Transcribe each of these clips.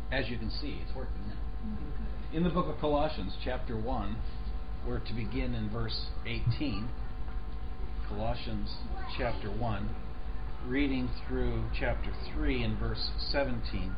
As you can see, it's working now. In the book of Colossians, chapter 1, we're to begin in verse 18. Colossians chapter 1, reading through chapter 3 and verse 17.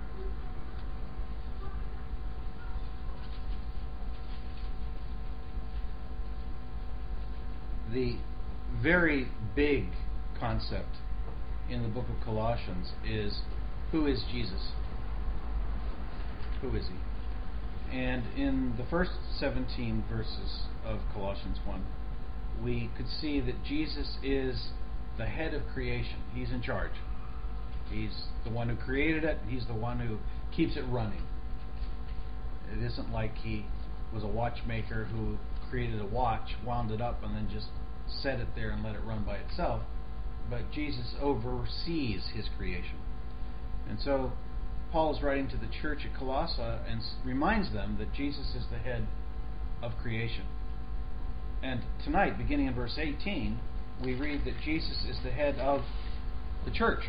The very big concept in the book of Colossians is, who is Jesus? Who is he? And in the first 17 verses of Colossians 1, we could see that Jesus is the head of creation. He's in charge. He's the one who created it. He's the one who keeps it running. It isn't like he was a watchmaker who created a watch, wound it up, and then just set it there and let it run by itself. But Jesus oversees his creation. And so Paul is writing to the church at Colossae and reminds them that Jesus is the head of creation. And tonight, beginning in verse 18, we read that Jesus is the head of the church.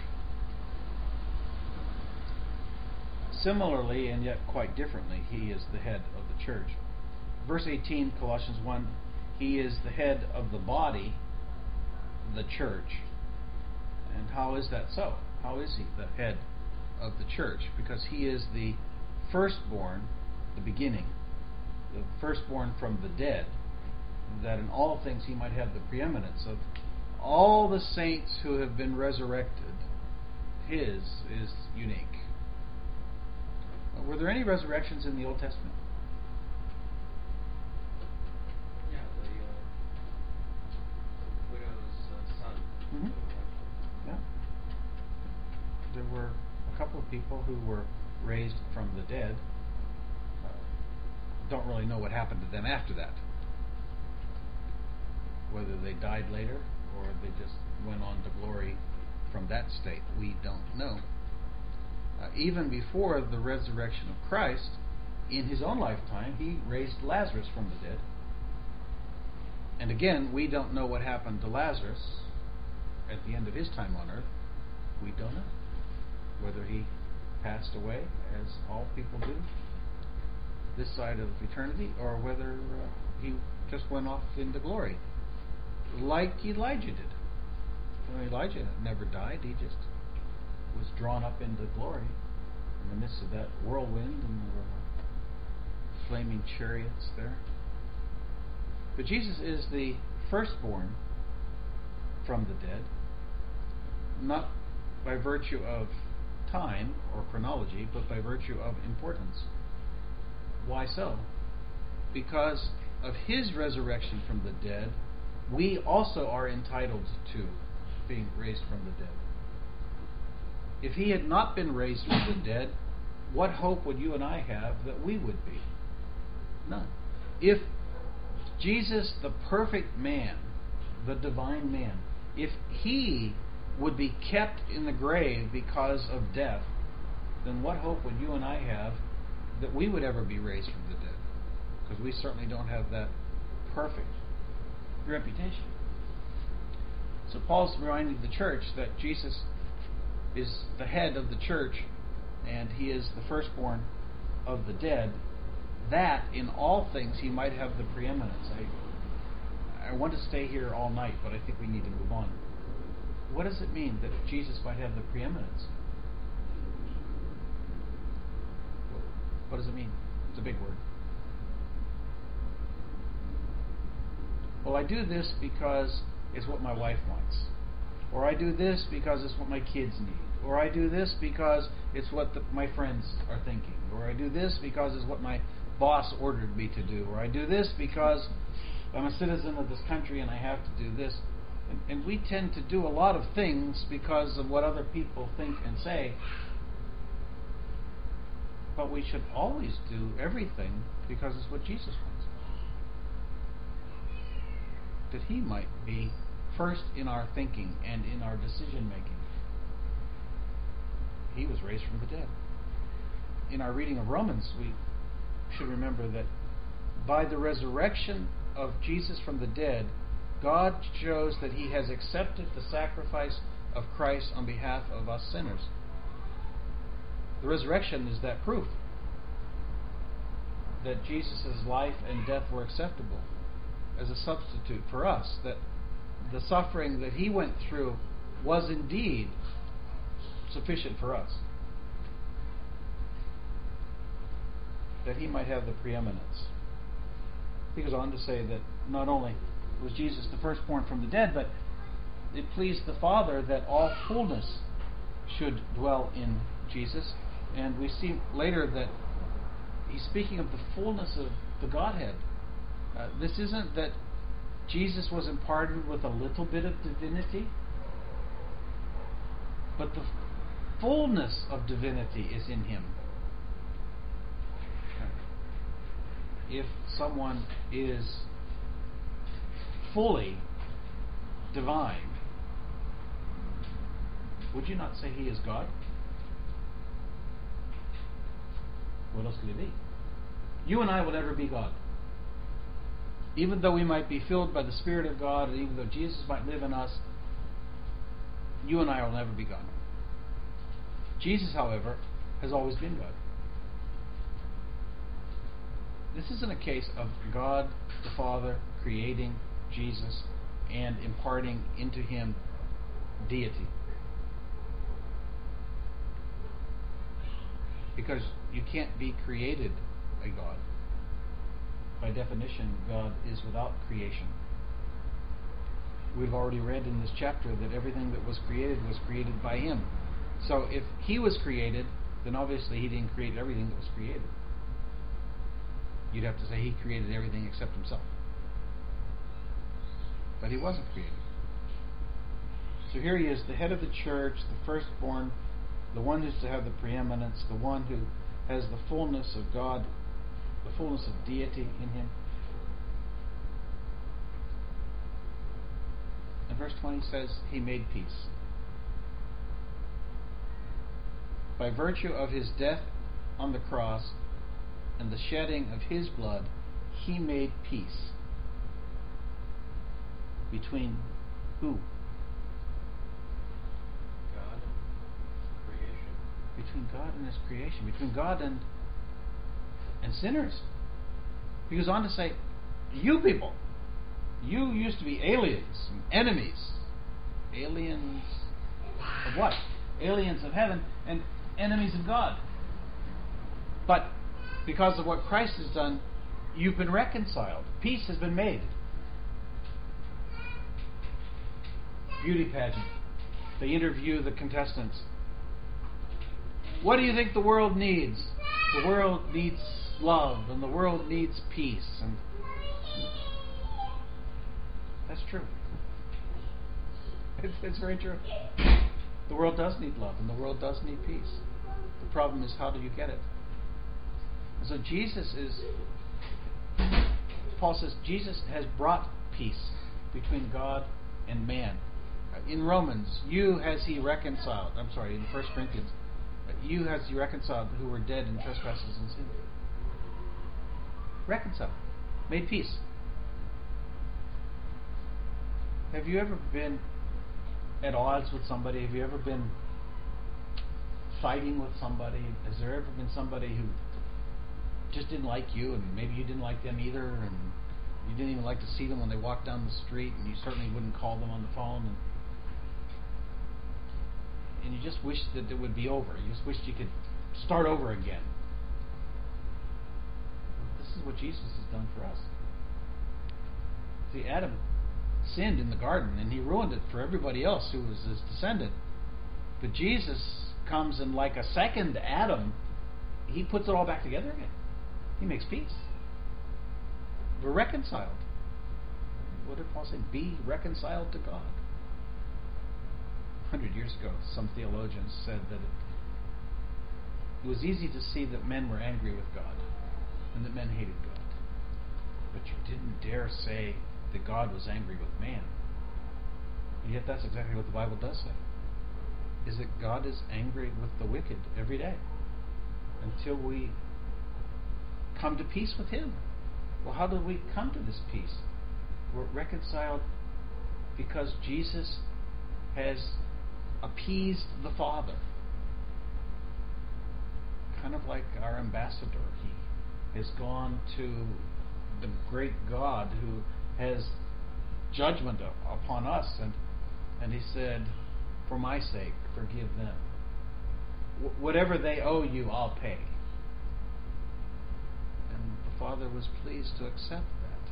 Similarly, and yet quite differently, he is the head of the church. Verse 18, Colossians 1, he is the head of the body, the church. And how is that so? How is he the head of the church? Because he is the firstborn, the beginning, the firstborn from the dead, that in all things he might have the preeminence of all the saints who have been resurrected. His is unique. Were there any resurrections in the Old Testament? Yeah, the widow's son. Mm-hmm. Yeah. There were a couple of people who were raised from the dead. Don't really know what happened to them after that. Whether they died later or they just went on to glory from that state, we don't know. Even before the resurrection of Christ, in his own lifetime, he raised Lazarus from the dead. And again, we don't know what happened to Lazarus at the end of his time on earth. We don't know whether he passed away, as all people do, this side of eternity, or whether he just went off into glory, like Elijah did. Elijah never died. He just was drawn up into glory in the midst of that whirlwind and the flaming chariots there. But Jesus is the firstborn from the dead, not by virtue of time or chronology, but by virtue of importance. Why so? Because of his resurrection from the dead, we also are entitled to being raised from the dead. If he had not been raised from the dead, what hope would you and I have that we would be? None. If Jesus, the perfect man, the divine man, if he would be kept in the grave because of death, then what hope would you and I have that we would ever be raised from the dead? Because we certainly don't have that perfect reputation. So Paul's reminding the church that Jesus is the head of the church and he is the firstborn of the dead, that in all things he might have the preeminence. I want to stay here all night, but I think we need to move on. What does it mean that Jesus might have the preeminence? What does it mean? It's a big word. Well, I do this because it's what my wife wants. Or I do this because it's what my kids need. Or I do this because it's what my friends are thinking. Or I do this because it's what my boss ordered me to do. Or I do this because I'm a citizen of this country and I have to do this. And we tend to do a lot of things because of what other people think and say. But we should always do everything because it's what Jesus wants. That he might be first in our thinking and in our decision making. He was raised from the dead. In our reading of Romans, we should remember that by the resurrection of Jesus from the dead, God shows that he has accepted the sacrifice of Christ on behalf of us sinners. The resurrection is that proof. that Jesus' life and death were acceptable as a substitute for us, that the suffering that he went through was indeed sufficient for us, that he might have the preeminence. He goes on to say that not only was Jesus the firstborn from the dead, but it pleased the Father that all fullness should dwell in Jesus. And we see later that he's speaking of the fullness of the Godhead. This isn't that Jesus was imparted with a little bit of divinity, but the fullness of divinity is in him. If someone is fully divine, would you not say he is God? What else could he be? You and I will never be God. Even though we might be filled by the Spirit of God, and even though Jesus might live in us, you and I will never be God. Jesus, however, has always been God. This isn't a case of God the Father creating Jesus and imparting into him deity. Because you can't be created a God. By definition, God is without creation. We've already read in this chapter that everything that was created by him. So if he was created, then obviously he didn't create everything that was created. You'd have to say he created everything except himself. But he wasn't created. So here he is, the head of the church, the firstborn, the one who's to have the preeminence, the one who has the fullness of God, the fullness of deity in him. And verse 20 says, he made peace. By virtue of his death on the cross and the shedding of his blood, he made peace. Between who? God and creation. Between God and his creation. Between God and sinners. He goes on to say, you people, you used to be aliens, enemies. Aliens of what? Aliens of heaven and enemies of God. But because of what Christ has done, you've been reconciled. Peace has been made. Beauty pageant. They interview the contestants. What do you think the world needs? The world needs love, and the world needs peace. And that's true. It's very true. The world does need love, and the world does need peace. The problem is, how do you get it? And so Paul says, Jesus has brought peace between God and man. In Romans, you has he reconciled. In 1 Corinthians, you has he reconciled who were dead in trespasses and sins. Reconciled. Made peace. Have you ever been at odds with somebody? Have you ever been fighting with somebody? Has there ever been somebody who just didn't like you, and maybe you didn't like them either, and you didn't even like to see them when they walked down the street, and you certainly wouldn't call them on the phone, and you just wished that it would be over. You just wished you could start over again. This is what Jesus has done for us. See, Adam sinned in the garden, and he ruined it for everybody else who was his descendant. But Jesus comes, and like a second Adam, he puts it all back together again. He makes peace. We're reconciled. What did Paul say? Be reconciled to God. 100 years ago, some theologians said that it was easy to see that men were angry with God and that men hated God. But you didn't dare say that God was angry with man. And yet that's exactly what the Bible does say. Is that God is angry with the wicked every day until we come to peace with him. Well, how do we come to this peace? We're reconciled because Jesus has appeased the Father. Kind of like our ambassador. has gone to the great God who has judgment upon us, and he said, for my sake, forgive them. Whatever they owe you, I'll pay. And the Father was pleased to accept that.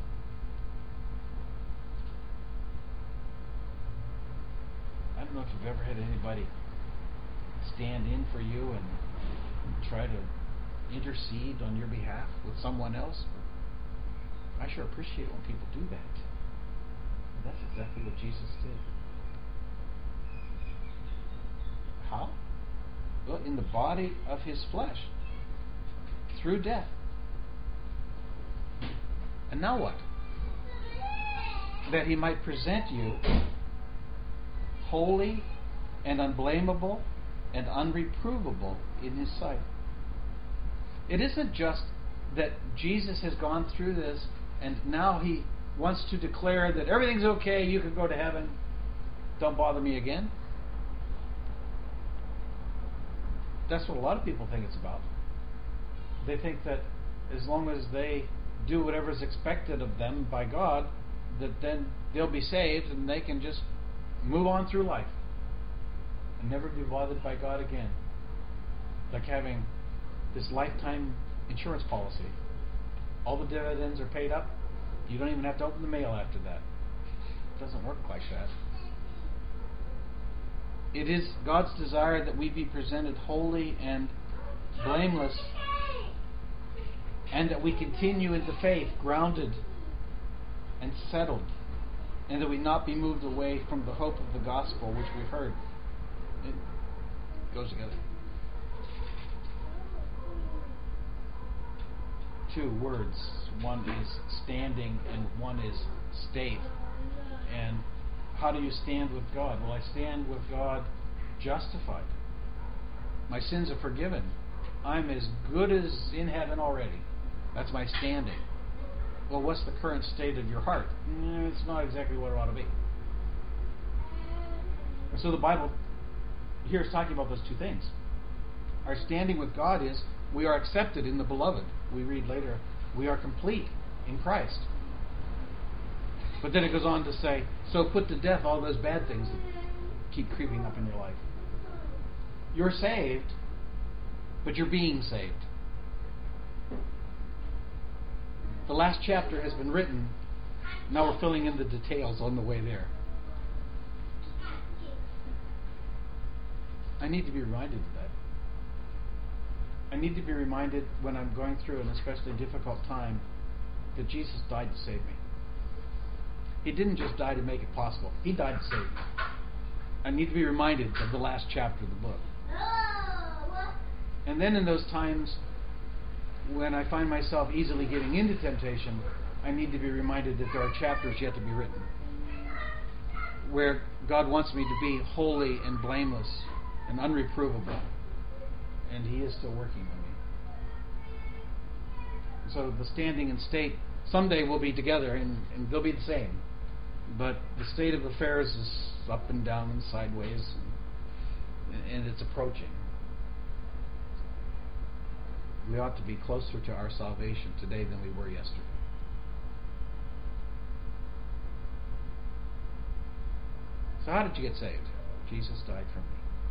I don't know if you've ever had anybody stand in for you and try to intercede on your behalf with someone else. I sure appreciate it when people do that. And that's exactly what Jesus did. How? Well, in the body of his flesh, through death. And now what? That he might present you holy and unblameable and unreprovable in his sight. It isn't just that Jesus has gone through this and now he wants to declare that everything's okay, you can go to heaven, don't bother me again. That's what a lot of people think it's about. They think that as long as they do whatever is expected of them by God, that then they'll be saved and they can just move on through life and never be bothered by God again. Like having this lifetime insurance policy. All the dividends are paid up. You don't even have to open the mail after that. It doesn't work like that. It is God's desire that we be presented holy and blameless, and that we continue in the faith, grounded and settled, and that we not be moved away from the hope of the gospel which we've heard. It goes together. Two words. One is standing and one is state. And how do you stand with God? Well, I stand with God justified. My sins are forgiven. I'm as good as in heaven already. That's my standing. Well, what's the current state of your heart? It's not exactly what it ought to be. And so the Bible here is talking about those two things. Our standing with God is we are accepted in the beloved. We read later, we are complete in Christ. But then it goes on to say, so put to death all those bad things that keep creeping up in your life. You're saved, but you're being saved. The last chapter has been written. Now we're filling in the details on the way there. I need to be reminded of that. I need to be reminded when I'm going through an especially difficult time that Jesus died to save me. He didn't just die to make it possible. He died to save me. I need to be reminded of the last chapter of the book. And then in those times when I find myself easily getting into temptation, I need to be reminded that there are chapters yet to be written where God wants me to be holy and blameless and unreprovable. And He is still working on me. So the standing and state, someday we'll be together and they'll be the same. But the state of affairs is up and down and sideways, and it's approaching. We ought to be closer to our salvation today than we were yesterday. So how did you get saved? Jesus died for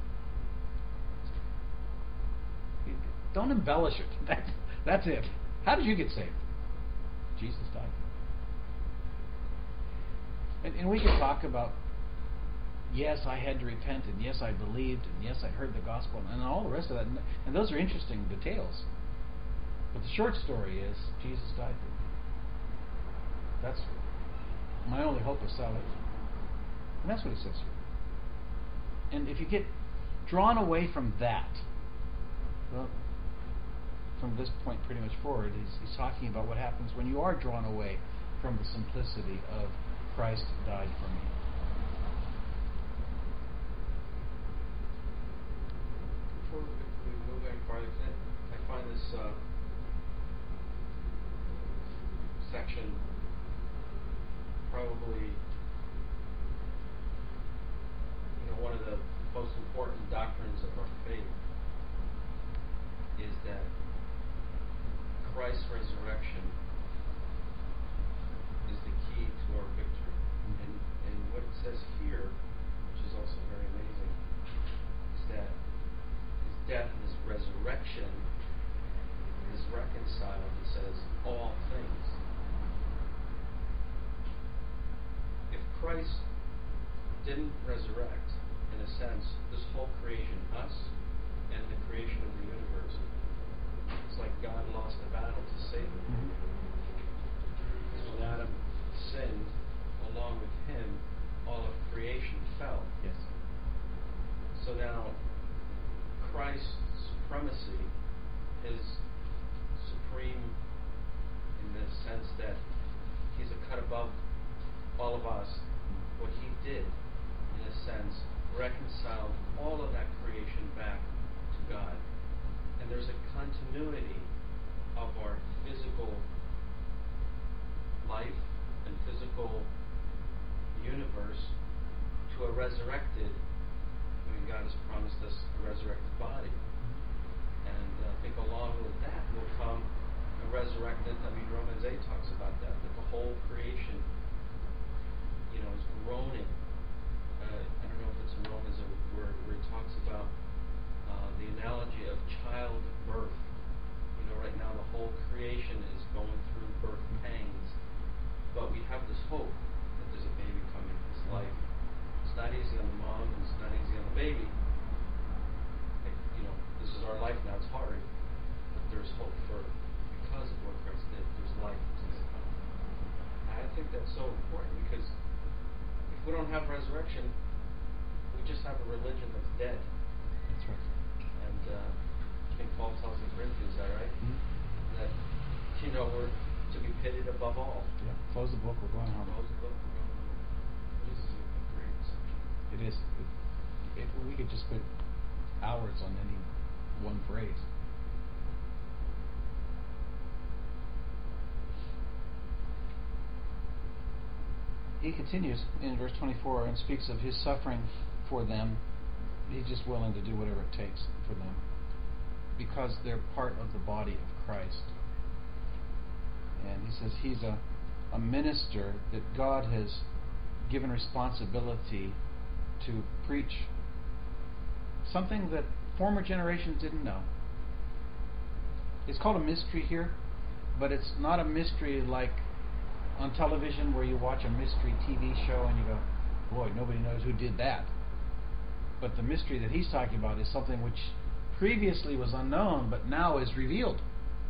me. Don't embellish it. That's it. How did you get saved? Jesus died for me. And we can talk about, yes, I had to repent, and yes, I believed, and yes, I heard the gospel, and all the rest of that. And those are interesting details. But the short story is, Jesus died for me. That's my only hope of salvation. And that's what it says here. And if you get drawn away from that, well, from this point pretty much forward, he's talking about what happens when you are drawn away from the simplicity of Christ died for me. Before we move any farther, I find this section probably one of the most important doctrines of our faith is that Christ's resurrection reconciled, he says, all things. If Christ didn't resurrect, in a sense, this whole creation, us and the creation of the universe, it's like God lost a battle to Satan. Because when Adam sinned, along with him, all of creation fell. Yes. So now, Christ's supremacy is supreme in the sense that he's a cut above all of us. What he did, in a sense, reconciled all of that creation back to God. And there's a continuity of our physical life and physical universe to a resurrected, I mean, God has promised us a resurrected body. And I think along with that will come a resurrected, I mean, Romans 8 talks about that the whole creation, is groaning. I don't know if it's in Romans where it talks about the analogy of childbirth. Right now the whole creation is going through birth pangs, but we have this hope that there's a baby coming to this life. It's not easy on the mom, and it's not easy on the baby. This is our life now. It's hard, but there's hope because of what Christ did. There's life that's going to come. I think that's so important because if we don't have resurrection, we just have a religion that's dead. That's right. And I think Paul tells the Corinthians that, right? That we're to be pitied above all. Yeah. Close the book. We're going home. Close the book. We're going home. This is a great subject. It is. We could just put hours on any one phrase. He continues in verse 24 and speaks of his suffering for them. He's just willing to do whatever it takes for them because they're part of the body of Christ. And he says he's a minister that God has given responsibility to preach something that former generations didn't know. It's called a mystery here, but it's not a mystery like on television where you watch a mystery TV show and you go, boy, nobody knows who did that. But the mystery that he's talking about is something which previously was unknown, but now is revealed.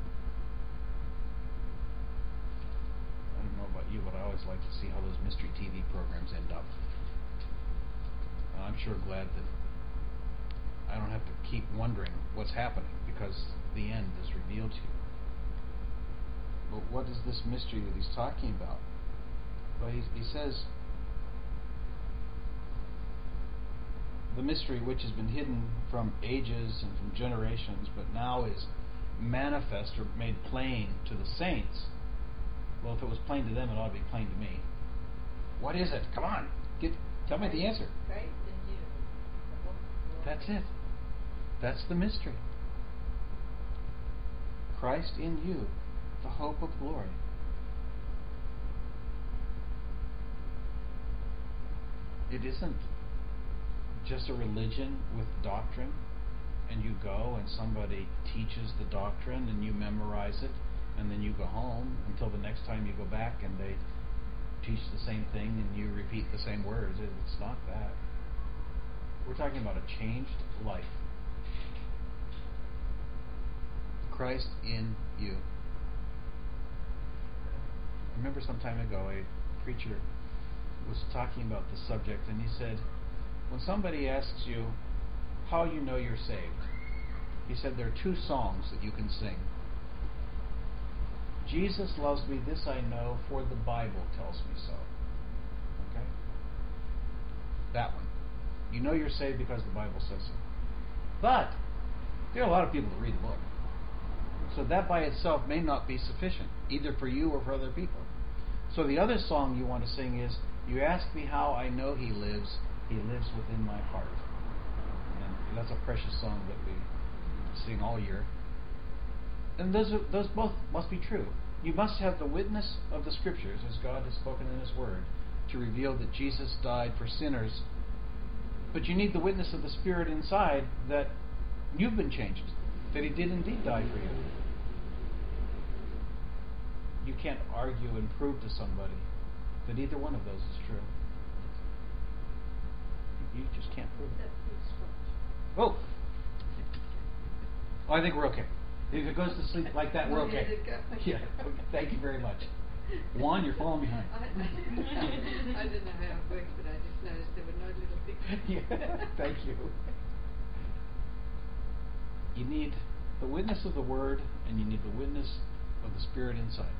I don't know about you, but I always like to see how those mystery TV programs end up. And I'm sure glad that I don't have to keep wondering what's happening because the end is revealed to you. But what is this mystery that he's talking about? Well, he says, the mystery which has been hidden from ages and from generations, but now is manifest or made plain to the saints. Well, if it was plain to them, it ought to be plain to me. What is it? Come on, tell me the answer. Christ in you. That's it. That's the mystery. Christ in you, the hope of glory. It isn't just a religion with doctrine, and you go and somebody teaches the doctrine and you memorize it, and then you go home until the next time you go back and they teach the same thing and you repeat the same words. It's not that. We're talking about a changed life. Christ in you. I remember some time ago a preacher was talking about the subject, and he said, when somebody asks you how you know you're saved, he said there are two songs that you can sing. Jesus loves me, this I know, for the Bible tells me so. Okay? That one. You know you're saved because the Bible says so. But there are a lot of people that read the book. So that by itself may not be sufficient, either for you or for other people. So the other song you want to sing is, you ask me how I know He lives within my heart. And that's a precious song that we sing all year. And those both must be true. You must have the witness of the Scriptures, as God has spoken in His Word, to reveal that Jesus died for sinners. But you need the witness of the Spirit inside that you've been changed, that He did indeed die for you. you can't argue and prove to somebody that either one of those is true. You just can't prove it. Oh, I think we're okay. If it goes to sleep like that, we're okay. Yeah. Okay. Thank you very much. Juan, you're falling behind. I don't know how it works, but I just noticed there were no little pictures. Yeah. Thank you. You need the witness of the Word, and you need the witness of the Spirit inside.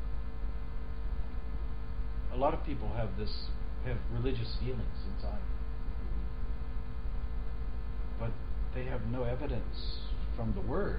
A lot of people have religious feelings inside, but they have no evidence from the Word.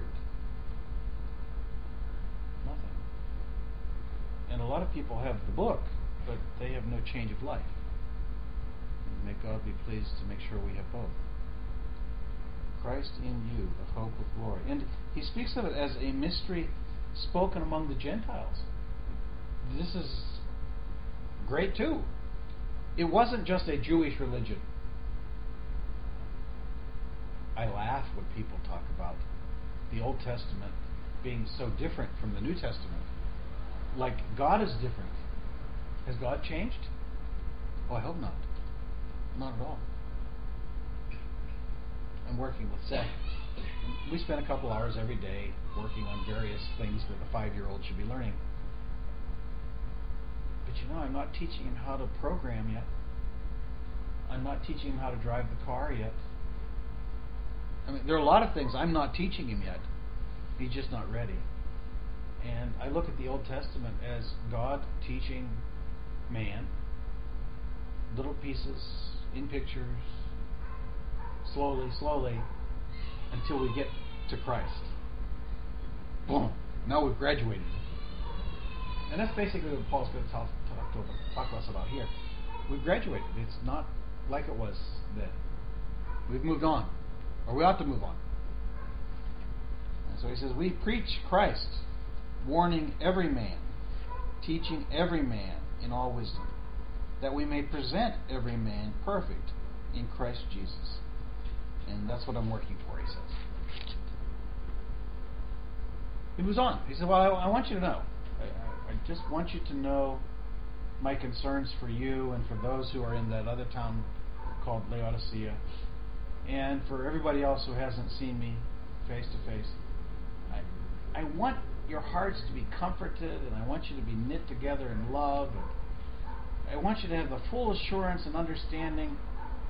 Nothing. And a lot of people have the book, but they have no change of life. And may God be pleased to make sure we have both. Christ in you, the hope of glory. And he speaks of it as a mystery spoken among the Gentiles. This is great too. It wasn't just a Jewish religion. I laugh when people talk about the Old Testament being so different from the New Testament. Like God is different. Has God changed? Oh, I hope not. Not at all. I'm working with Seth. We spend a couple hours every day working on various things that a 5-year-old should be learning. But I'm not teaching him how to program yet. I'm not teaching him how to drive the car yet. I mean, there are a lot of things I'm not teaching him yet. He's just not ready. And I look at the Old Testament as God teaching man, little pieces, in pictures, slowly, until we get to Christ. Boom! Now we've graduated. And that's basically what Paul's going to talk to us about here. We've graduated. It's not like it was then. We've moved on. Or we ought to move on. And so he says, we preach Christ, warning every man, teaching every man in all wisdom, that we may present every man perfect in Christ Jesus. And that's what I'm working for, he says. He moves on. He said, well, I want you to know. I just want you to know my concerns for you and for those who are in that other town called Laodicea, and for everybody else who hasn't seen me face to face. I want your hearts to be comforted, and I want you to be knit together in love, and I want you to have the full assurance and understanding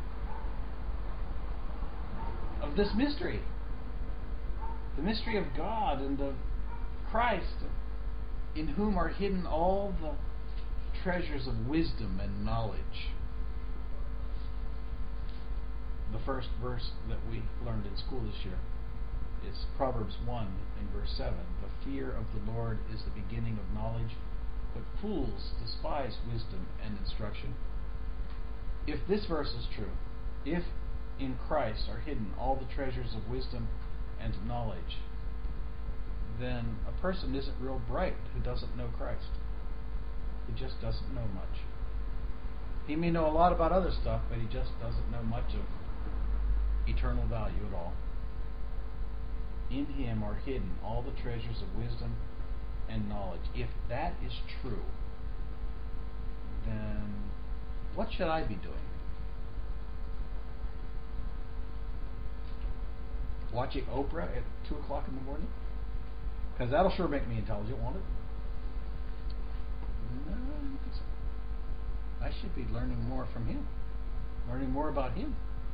of this mystery, the mystery of God and of Christ, in whom are hidden all the treasures of wisdom and knowledge. The first verse that we learned in school this year is Proverbs 1 and verse 7. The fear of the Lord is the beginning of knowledge, but fools despise wisdom and instruction. If this verse is true, if in Christ are hidden all the treasures of wisdom and knowledge, then a person isn't real bright who doesn't know Christ. He just doesn't know much. He may know a lot about other stuff, but he just doesn't know much of eternal value at all. In him are hidden all the treasures of wisdom and knowledge. If that is true, then what should I be doing? Watching Oprah at 2 o'clock in the morning? Because that'll sure make me intelligent, won't it? No, I don't think so. I should be learning more from him. Learning more about him.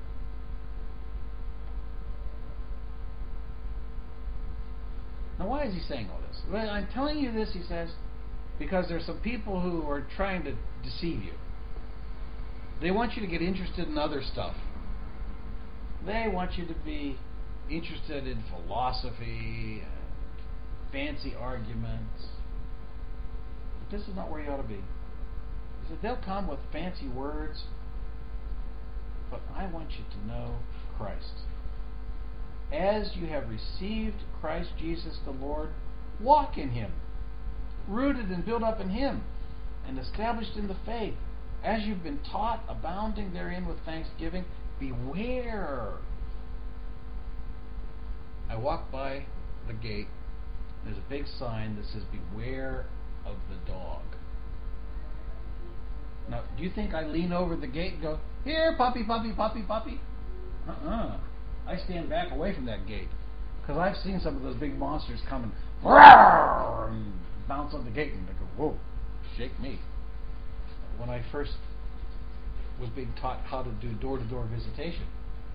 Now, why is he saying all this? Well, I'm telling you this, he says, because there's some people who are trying to deceive you. They want you to get interested in other stuff. They want you to be interested in philosophy and fancy arguments. But this is not where you ought to be. He said, they'll come with fancy words, but I want you to know Christ. As you have received Christ Jesus the Lord, walk in him, rooted and built up in him, and established in the faith. As you've been taught, abounding therein with thanksgiving, beware. I walk by the gate. There's a big sign that says, beware of the dog. Now, do you think I lean over the gate and go, "Here, puppy, puppy, puppy, puppy"? I stand back away from that gate. Because I've seen some of those big monsters come and bounce on the gate, and I go, "Whoa, shake me." When I first was being taught how to do door-to-door visitation,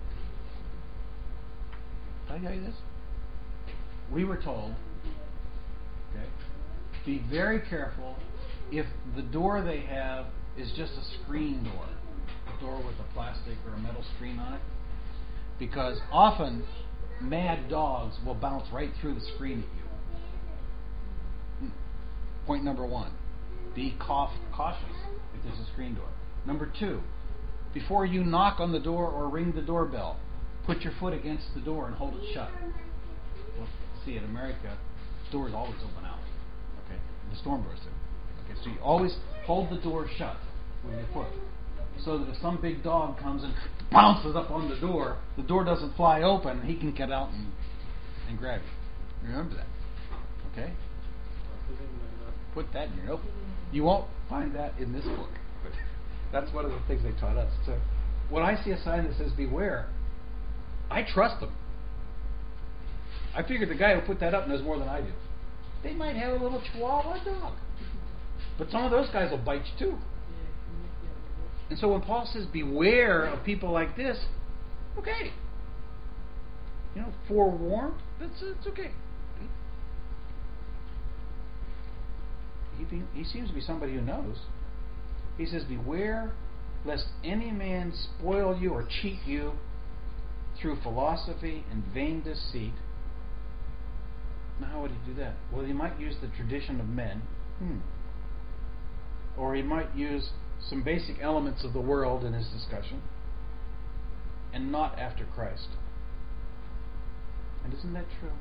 did I tell you this? We were told, okay, be very careful if the door they have is just a screen door, a door with a plastic or a metal screen on it, because often mad dogs will bounce right through the screen at you. Point number one, be cautious if there's a screen door. Number two, before you knock on the door or ring the doorbell, put your foot against the door and hold it shut. Well, see, in America, doors always open out. Okay, the storm doors do. Okay, so you always hold the door shut with your foot, so that if some big dog comes and bounces up on the door doesn't fly open, he can get out and grab you. Remember that. Okay? Put that in your notebook. You won't find that in this book, but that's one of the things they taught us. So when I see a sign that says beware, I trust them. I figure the guy who put that up knows more than I do. They might have a little Chihuahua dog, but some of those guys will bite you too. And so when Paul says beware of people like this, okay. Forewarned, it's okay. He seems to be somebody who knows. He says, beware lest any man spoil you or cheat you through philosophy and vain deceit. Now, how would he do that? Well, he might use the tradition of men. Or he might use some basic elements of the world in his discussion, and not after Christ. And isn't that true?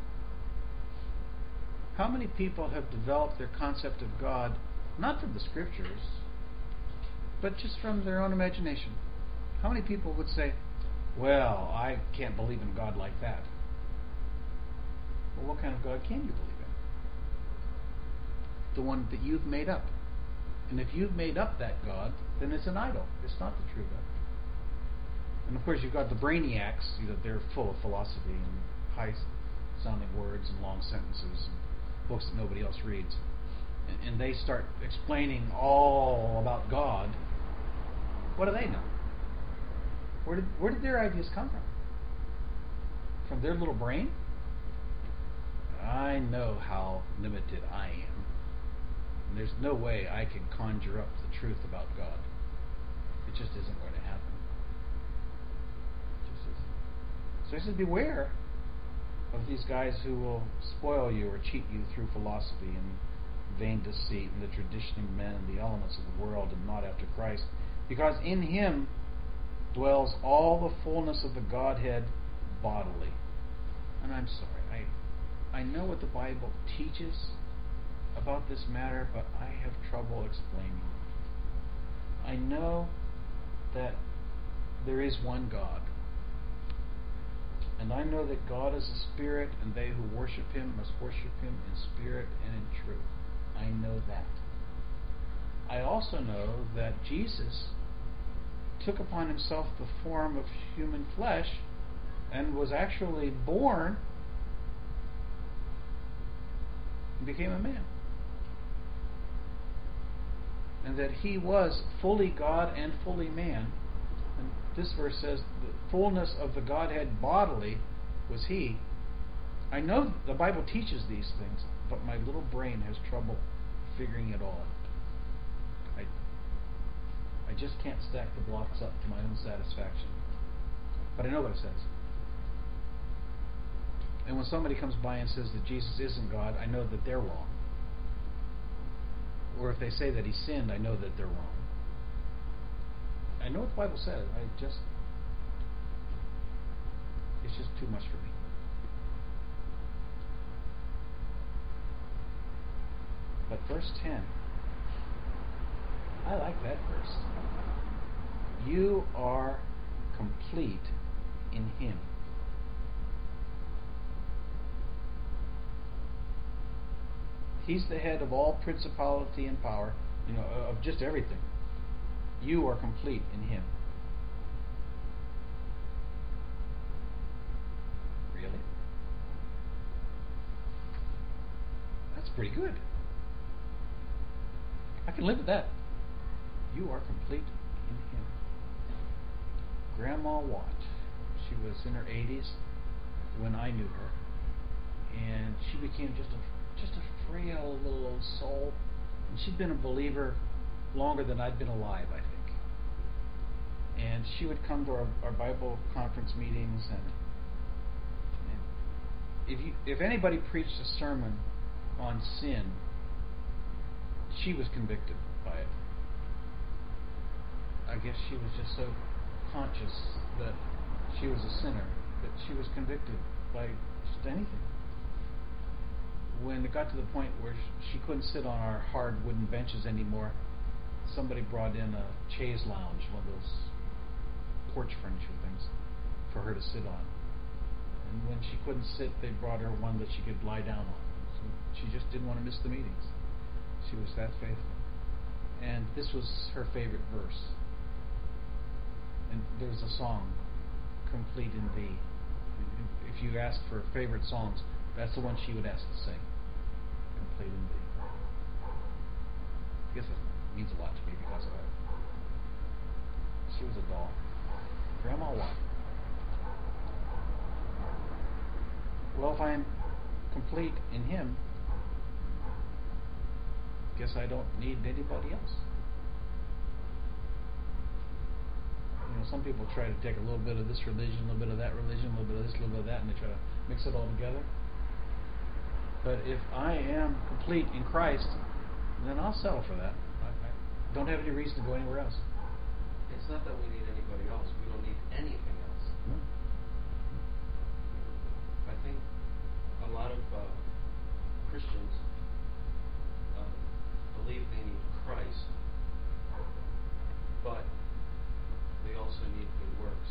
How many people have developed their concept of God not from the Scriptures, but just from their own imagination? How many people would say, "Well, I can't believe in God like that"? Well, what kind of God can you believe in? The one that you've made up. And if you've made up that God, then it's an idol. It's not the true God. And of course, you've got the brainiacs. They're full of philosophy and high-sounding words and long sentences and books that nobody else reads. And they start explaining all about God. What do they know? Where did their ideas come from? From their little brain? I know how limited I am. And there's no way I can conjure up the truth about God. It just isn't going to happen. It just isn't. So he says, beware of these guys who will spoil you or cheat you through philosophy and vain deceit and the tradition of men and the elements of the world, and not after Christ. Because in him dwells all the fullness of the Godhead bodily. And I'm sorry, I know what the Bible teaches about this matter, but I have trouble explaining it. I know that there is one God. And I know that God is a spirit, and they who worship him must worship him in spirit and in truth. I know that. I also know that Jesus took upon himself the form of human flesh and was actually born and became a man. And that he was fully God and fully man. And this verse says the fullness of the Godhead bodily was he. I know the Bible teaches these things, but my little brain has trouble figuring it all out. I just can't stack the blocks up to my own satisfaction. But I know what it says. And when somebody comes by and says that Jesus isn't God, I know that they're wrong. Or if they say that he sinned, I know that they're wrong. I know what the Bible says. It's just too much for me. But verse 10, I like that verse. You are complete in him. He's the head of all principality and power, of just everything. You are complete in Him. Really? That's pretty good. I can live with that. You are complete in Him. Grandma Watt, she was in her 80s when I knew her, and she became just a frail little old soul. And she'd been a believer longer than I'd been alive, I think. And she would come to our Bible conference meetings, and if anybody preached a sermon on sin, she was convicted by it. I guess she was just so conscious that she was a sinner that she was convicted by just anything. When it got to the point where she couldn't sit on our hard wooden benches anymore, somebody brought in a chaise lounge, one of those porch furniture things, for her to sit on. And when she couldn't sit, they brought her one that she could lie down on. So she just didn't want to miss the meetings. She was that faithful. And this was her favorite verse. And there's a song, Complete in Thee. If you ask for favorite songs, that's the one she would ask to sing. Complete in Thee. I guess it means a lot to me because of that. She was a doll. Grandma Watt. Well, if I'm complete in Him, guess I don't need anybody else. Some people try to take a little bit of this religion, a little bit of that religion, a little bit of this, a little bit of that, and they try to mix it all together. But if I am complete in Christ, then I'll settle for that. I don't have any reason to go anywhere else. It's not that we need anybody else. We don't need anything else. No. I think a lot of Christians believe they need Christ, but they also need good works,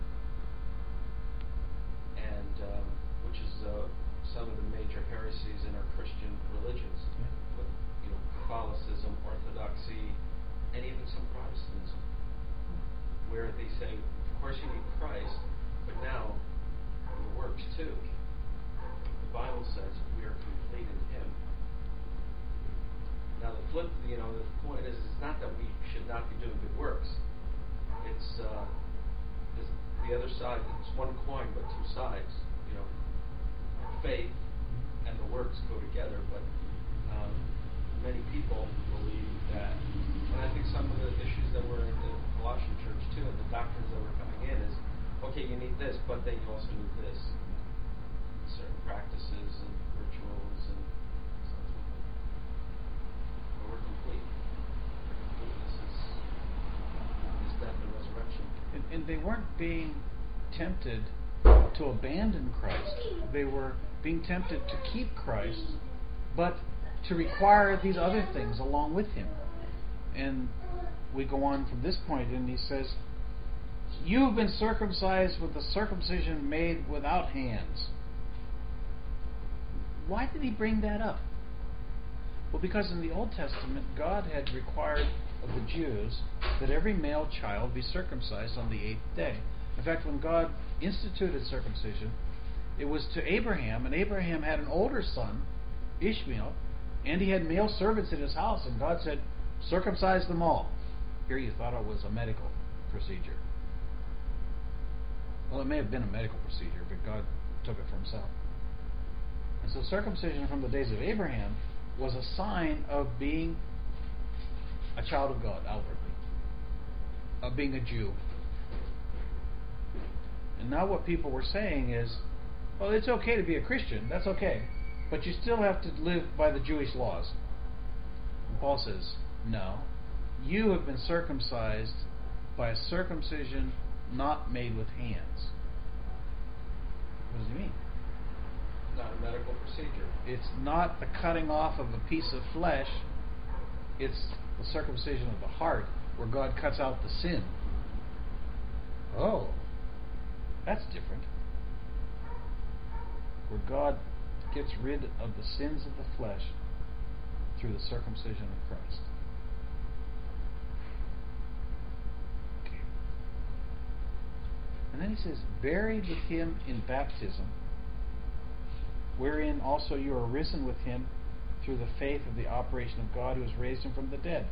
and which is some of the major heresies in our Christian religions, with Catholicism, Orthodoxy, and even some Protestantism, where they say, of course you need Christ, but now your works too. The Bible says we are complete in Him. Now the point is, it's not that we should not be doing good works. It's the other side. It's one coin, but two sides. Faith and the works go together. But many people believe that, and I think some of the issues that were in the Colossian church too, and the doctrines that were coming in is, okay, you need this, but then you also need this. Certain practices and rituals and so on. But we're complete. This is death and resurrection. And they weren't being tempted to abandon Christ. They were being tempted to keep Christ, but to require these other things along with Him. And we go on from this point, and he says, "You've been circumcised with the circumcision made without hands." Why did he bring that up? Well, because in the Old Testament, God had required of the Jews that every male child be circumcised on the 8th day. In fact, when God instituted circumcision, it was to Abraham, and Abraham had an older son, Ishmael, and he had male servants in his house, and God said, circumcise them all. Here you thought it was a medical procedure. Well, it may have been a medical procedure, but God took it for Himself. And so circumcision from the days of Abraham was a sign of being a child of God outwardly, of being a Jew. And now what people were saying is, well, it's okay to be a Christian, that's okay, but you still have to live by the Jewish laws. And Paul says, no, you have been circumcised by a circumcision not made with hands. What does he mean? Not a medical procedure. It's not the cutting off of a piece of flesh. It's the circumcision of the heart, where God cuts out the sin. Oh, that's different. Where God gets rid of the sins of the flesh through the circumcision of Christ. Okay. And then he says, buried with him in baptism, wherein also you are risen with him through the faith of the operation of God who has raised him from the dead.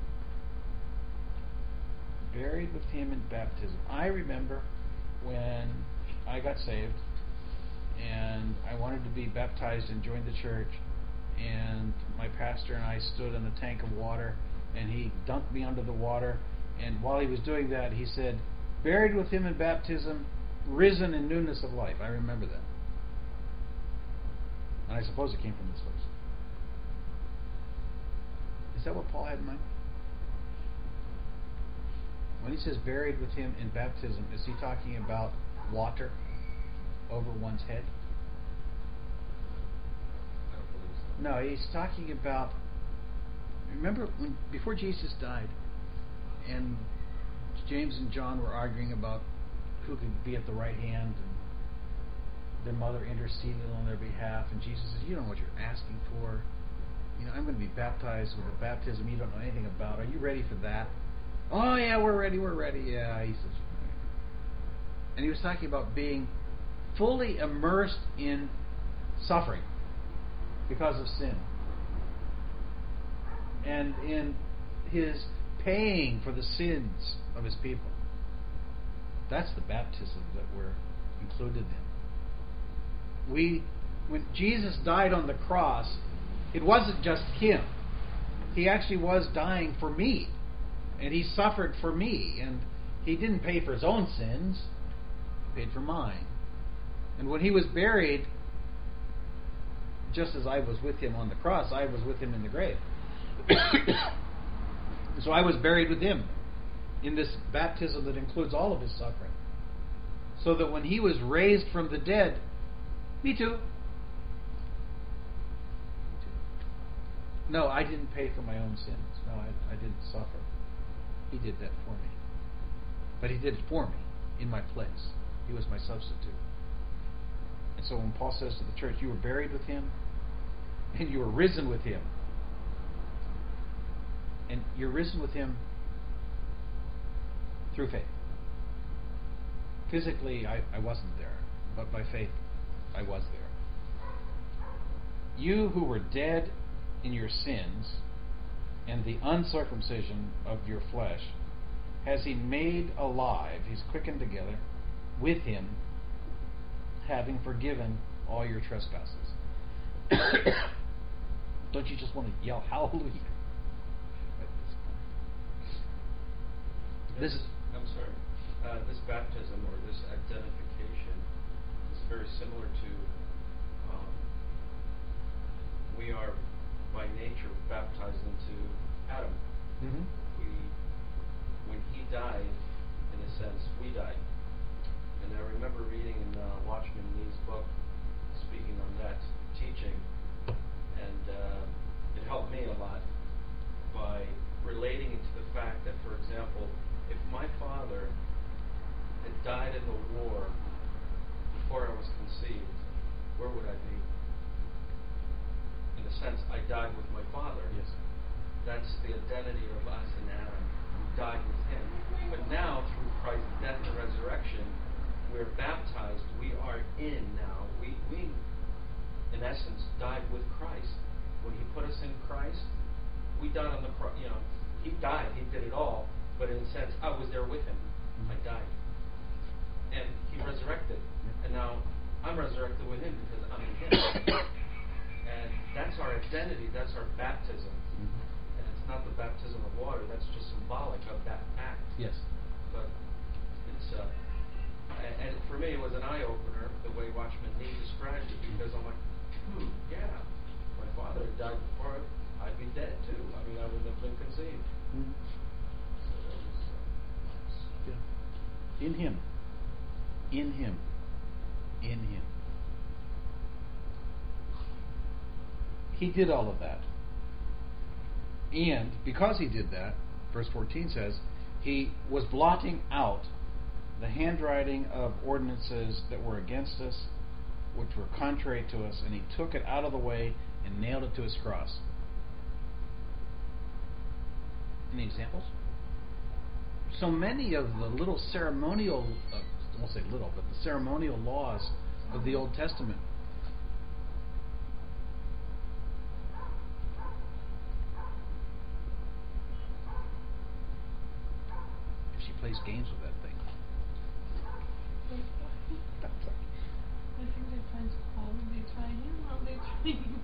Buried with him in baptism. I remember when I got saved and I wanted to be baptized and join the church, and my pastor and I stood in a tank of water and he dunked me under the water, and while he was doing that he said, buried with him in baptism, risen in newness of life. I remember that. And I suppose it came from this verse. Is that what Paul had in mind? When he says buried with him in baptism, is he talking about water over one's head? I don't believe so. No, he's talking about, remember before Jesus died and James and John were arguing about who could be at the right hand, and their mother interceded on their behalf, and Jesus says, you don't know what you're asking for. I'm going to be baptized with a baptism you don't know anything about. Are you ready for that? Oh yeah, we're ready. Yeah, he says. And he was talking about being fully immersed in suffering because of sin, and in his paying for the sins of his people. That's the baptism that we're included in. When Jesus died on the cross, it wasn't just him. He actually was dying for me. And he suffered for me. And he didn't pay for his own sins. He paid for mine. And when he was buried, just as I was with him on the cross, I was with him in the grave. So I was buried with him in this baptism that includes all of his suffering. So that when he was raised from the dead, me too. No, I didn't pay for my own sins. No, I didn't suffer. He did that for me. But he did it for me, in my place. He was my substitute. And so when Paul says to the church, you were buried with him, and you were risen with him. And you're risen with him through faith. Physically, I wasn't there, but by faith, I was there. You who were dead in your sins and the uncircumcision of your flesh has he made alive, he's quickened together with him, having forgiven all your trespasses. Don't you just want to yell hallelujah? I'm sorry. This baptism or this identification is very similar to we are by nature baptized into Adam. Mm-hmm. When he died, in a sense, we died. And I remember reading in Watchman Nee's book, speaking on that teaching, and it helped me a lot by relating it to the fact that, for example, if my father had died in the war before I was conceived, where would I be? In a sense, I died with my father. Yes. That's the identity of us in Adam. We died with him. But now, through Christ's death and resurrection, we're baptized. We are in now. We in essence, died with Christ. When he put us in Christ, we died on the cross. He died. He did it all. But in a sense, I was there with him. Mm-hmm. I died. And he resurrected. And now I'm resurrected with him because I'm in him. And that's our identity. That's our baptism. Mm-hmm. And it's not the baptism of water. That's just symbolic of that act. Yes. But it's and for me it was an eye opener the way Watchman Nee described it, because I'm like, yeah, my father had died before I'd be dead too. I mean, I wouldn't have been conceived. Mm-hmm. So that was Yeah. In him. In him. In him. He did all of that. And because he did that, verse 14 says, he was blotting out the handwriting of ordinances that were against us, which were contrary to us, and he took it out of the way and nailed it to his cross. Any examples? So many of the little ceremonial, I won't say little, but the ceremonial laws of the Old Testament. If she plays games with that thing. I think they're trying to call him, they try him, or they try me.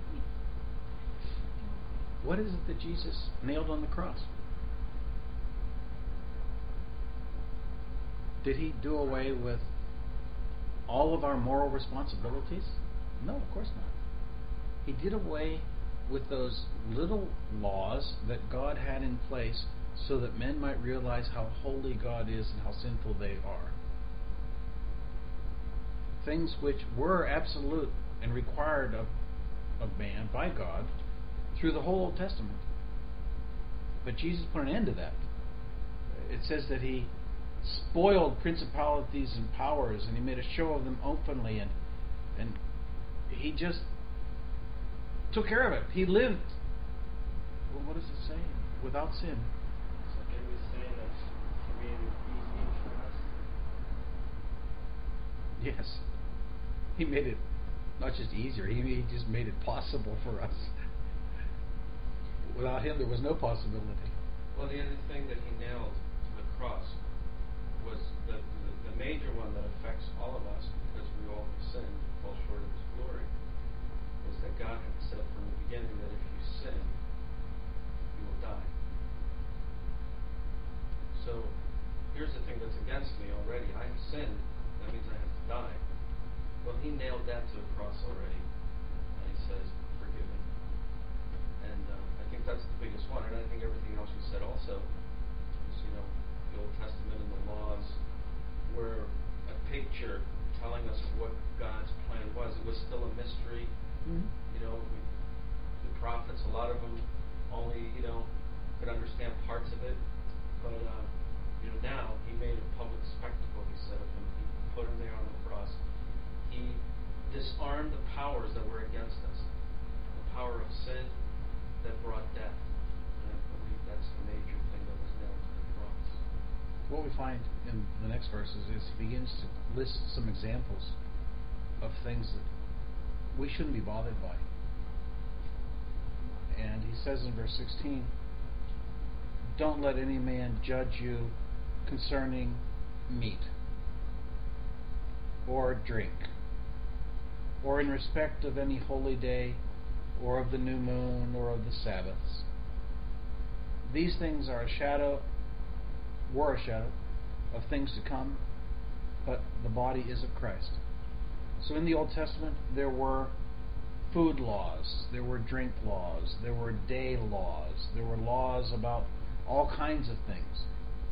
What is it that Jesus nailed on the cross? Did he do away with all of our moral responsibilities? No, of course not. He did away with those little laws that God had in place so that men might realize how holy God is and how sinful they are. Things which were absolute and required of man by God through the whole Old Testament. But Jesus put an end to that. It says that he spoiled principalities and powers, and he made a show of them openly, and he just took care of it. He lived, well, what does it say? Without sin. So can we say that he made it easy for us? Yes. He made it not just easier, he just made it possible for us. Without him, there was no possibility. Well, the other thing that he nailed to the cross was the major one that affects all of us, because we all have sinned, fall short of his glory, was that God had said from the beginning that if you sin, you will die. So here's the thing that's against me already. I have sinned. That means I have to die. Well, he nailed that to the cross already, and he says, forgiven. And I think that's the biggest one, and I think everything else you said also is, the Old Testament and the laws were a picture telling us of what God's plan was. It was still a mystery. Mm-hmm. The prophets, a lot of them only, could understand parts of it, but now he made a public spectacle, he said, of him. He put him there on the cross. He disarmed the powers that were against us. The power of sin that brought death. And I believe that's the major thing that was nailed to the cross. What we find in the next verses is he begins to list some examples of things that we shouldn't be bothered by. And he says in verse 16, don't let any man judge you concerning meat or drink, or in respect of any holy day, or of the new moon, or of the Sabbaths. These things were a shadow of things to come, but the body is of Christ. So in the Old Testament, there were food laws, there were drink laws, there were day laws, there were laws about all kinds of things.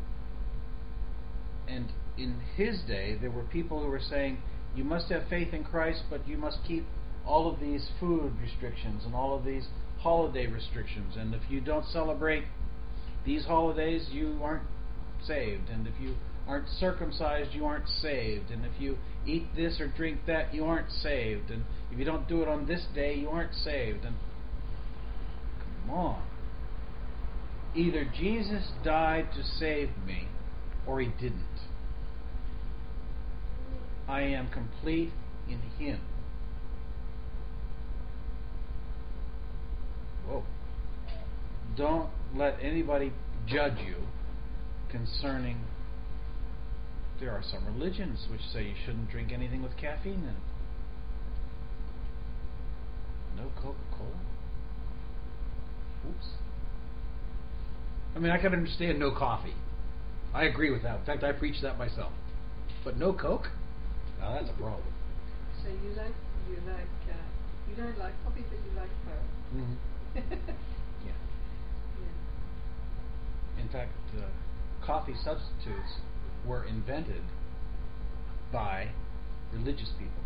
And in his day, there were people who were saying, you must have faith in Christ, but you must keep all of these food restrictions and all of these holiday restrictions. And if you don't celebrate these holidays, you aren't saved. And if you aren't circumcised, you aren't saved. And if you eat this or drink that, you aren't saved. And if you don't do it on this day, you aren't saved. And come on. Either Jesus died to save me, or he didn't. I am complete in him. Whoa. Don't let anybody judge you concerning. There are some religions which say you shouldn't drink anything with caffeine in it. No Coca-Cola? Oops. I mean, I can understand no coffee. I agree with that. In fact, I preach that myself. But no Coke? Now that's a problem. So you don't like coffee, but you like Coke. Mm-hmm. Yeah. In fact, coffee substitutes were invented by religious people.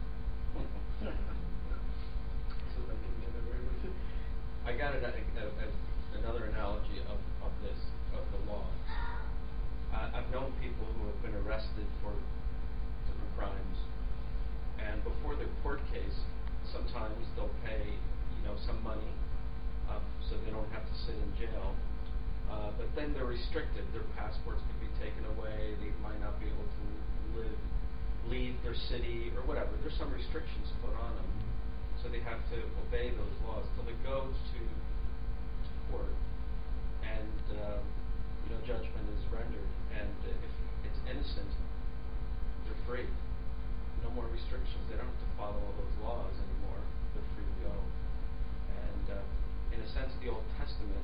I got another analogy of this, of the law. I've known people who have been arrested for different crimes, and before the court case, sometimes they'll pay, some money, so they don't have to sit in jail. But then they're restricted. Their passports can be taken away. They might not be able to leave their city or whatever. There's some restrictions put on them, so they have to obey those laws. So it goes to court, and judgment is rendered. And if it's innocent, they're free. No more restrictions. They don't have to follow all those laws anymore. They're free to go. And in a sense, the Old Testament,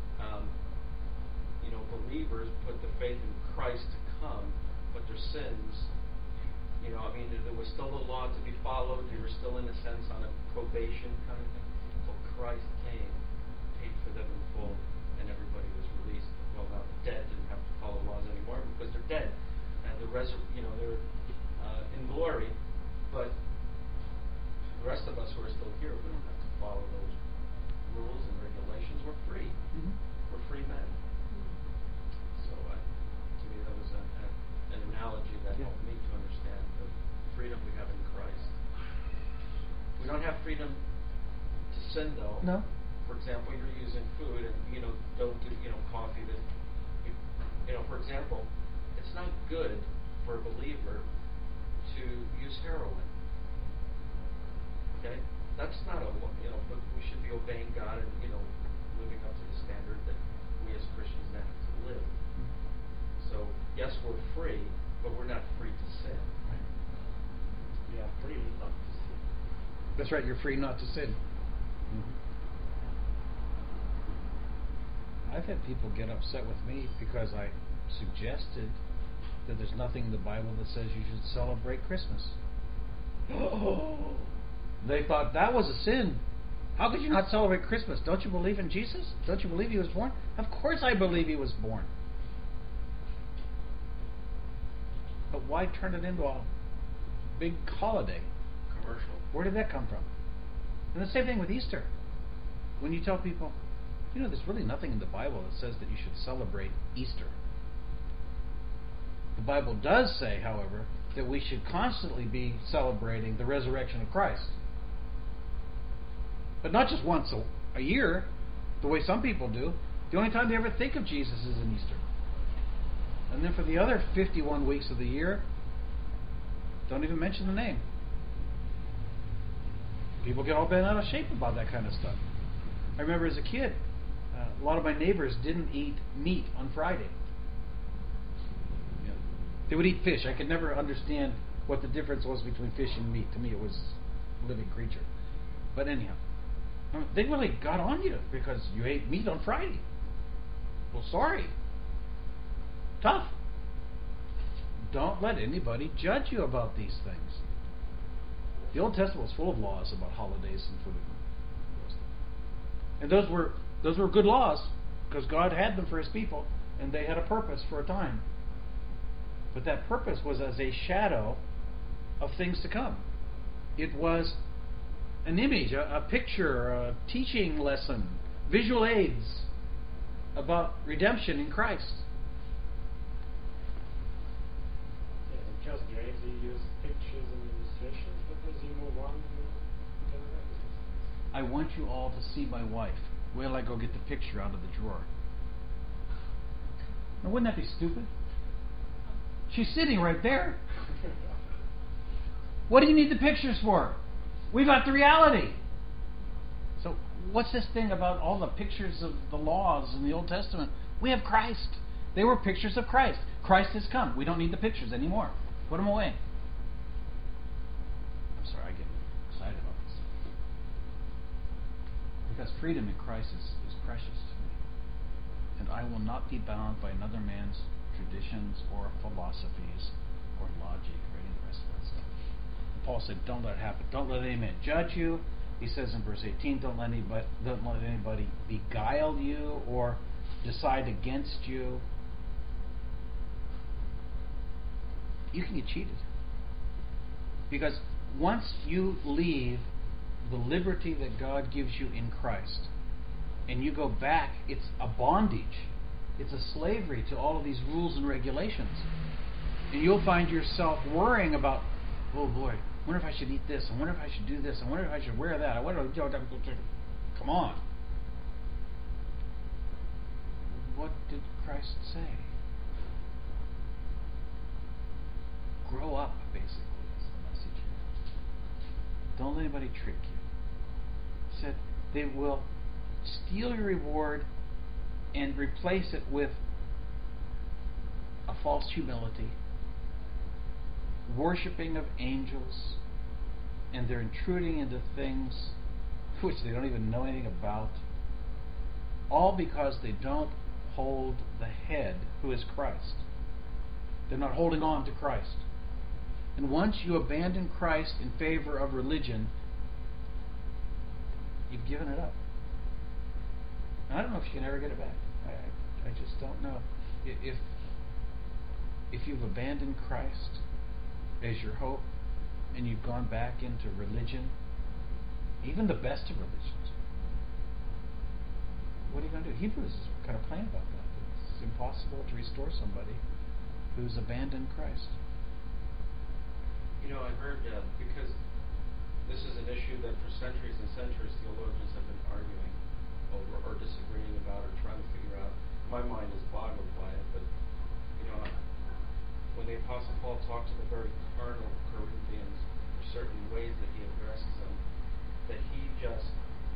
believers put the faith in Christ to come, but their sins, there was still a law to be followed. You were still, in a sense, on a probation kind of thing. Until Christ came, paid for them in full, and everybody was released. Well, now the dead didn't have to follow laws anymore because they're dead. And they're in glory. But the rest of us who are still here, we don't have to follow those rules and regulations. We're free. Mm-hmm. We're free men. So to me, that was an analogy that helped me to understand the freedom we have in Christ. We don't have freedom to sin, though. No. For example, you're using food, and don't do coffee. For example, it's not good for a believer to use heroin. Okay, that's not but we should be obeying God and living up to the standard that we as Christians now have to live. So yes, we're free, but we're not free to sin. Yeah, free not to sin. That's right. You're free not to sin. Mm-hmm. I've had people get upset with me because I suggested that there's nothing in the Bible that says you should celebrate Christmas. They thought that was a sin. How could you not celebrate Christmas? Don't you believe in Jesus? Don't you believe He was born? Of course I believe He was born. But why turn it into a big holiday? Commercial. Where did that come from? And the same thing with Easter. When you tell people, there's really nothing in the Bible that says that you should celebrate Easter. The Bible does say, however, that we should constantly be celebrating the resurrection of Christ. But not just once a year, the way some people do. The only time they ever think of Jesus is in Easter. And then for the other 51 weeks of the year, don't even mention the name. People get all bent out of shape about that kind of stuff. I remember as a kid, a lot of my neighbors didn't eat meat on Friday. They would eat fish. I could never understand what the difference was between fish and meat. To me, it was a living creature. But anyhow, they really got on you because you ate meat on Friday. Well, sorry. Tough. Don't let anybody judge you about these things. The Old Testament was full of laws about holidays and food. And those were good laws because God had them for His people, and they had a purpose for a time. But that purpose was as a shadow of things to come. It was an image, a picture, a teaching lesson, visual aids about redemption in Christ. Yeah, because James, he used pictures and illustrations, but as you move on, you can recognize. I want you all to see my wife. Wait till I go get the picture out of the drawer. Now, wouldn't that be stupid? She's sitting right there. What do you need the pictures for? We've got the reality. So what's this thing about all the pictures of the laws in the Old Testament? We have Christ. They were pictures of Christ. Christ has come. We don't need the pictures anymore. Put them away. I'm sorry, I get excited about this. Because freedom in Christ is precious to me. And I will not be bound by another man's traditions or philosophies or logic or any of the rest of that stuff. And Paul said, don't let it happen. Don't let any man judge you. He says in verse 18, don't let anybody beguile you or decide against you. You can get cheated. Because once you leave the liberty that God gives you in Christ and you go back, it's a bondage. It's a slavery to all of these rules and regulations. And you'll find yourself worrying about, oh boy, I wonder if I should eat this. I wonder if I should do this. I wonder if I should wear that. I wonder. Come on. What did Christ say? Grow up, basically, is the message here. Don't let anybody trick you. He said they will steal your reward and replace it with a false humility, worshipping of angels, and they're intruding into things which they don't even know anything about, all because they don't hold the head, who is Christ. They're not holding on to Christ. And once you abandon Christ in favor of religion, you've given it up. And I don't know if you can ever get it back. I just don't know. If you've abandoned Christ as your hope and you've gone back into religion, even the best of religions, what are you going to do? Hebrews is kind of plain about that. It's impossible to restore somebody who's abandoned Christ. You know, I heard, because this is an issue that for centuries and centuries theologians have been arguing over or disagreeing about or trying to figure out. My mind is boggled by it, but, you know, when the Apostle Paul talked to the very carnal Corinthians, there are certain ways that he addresses them, that he just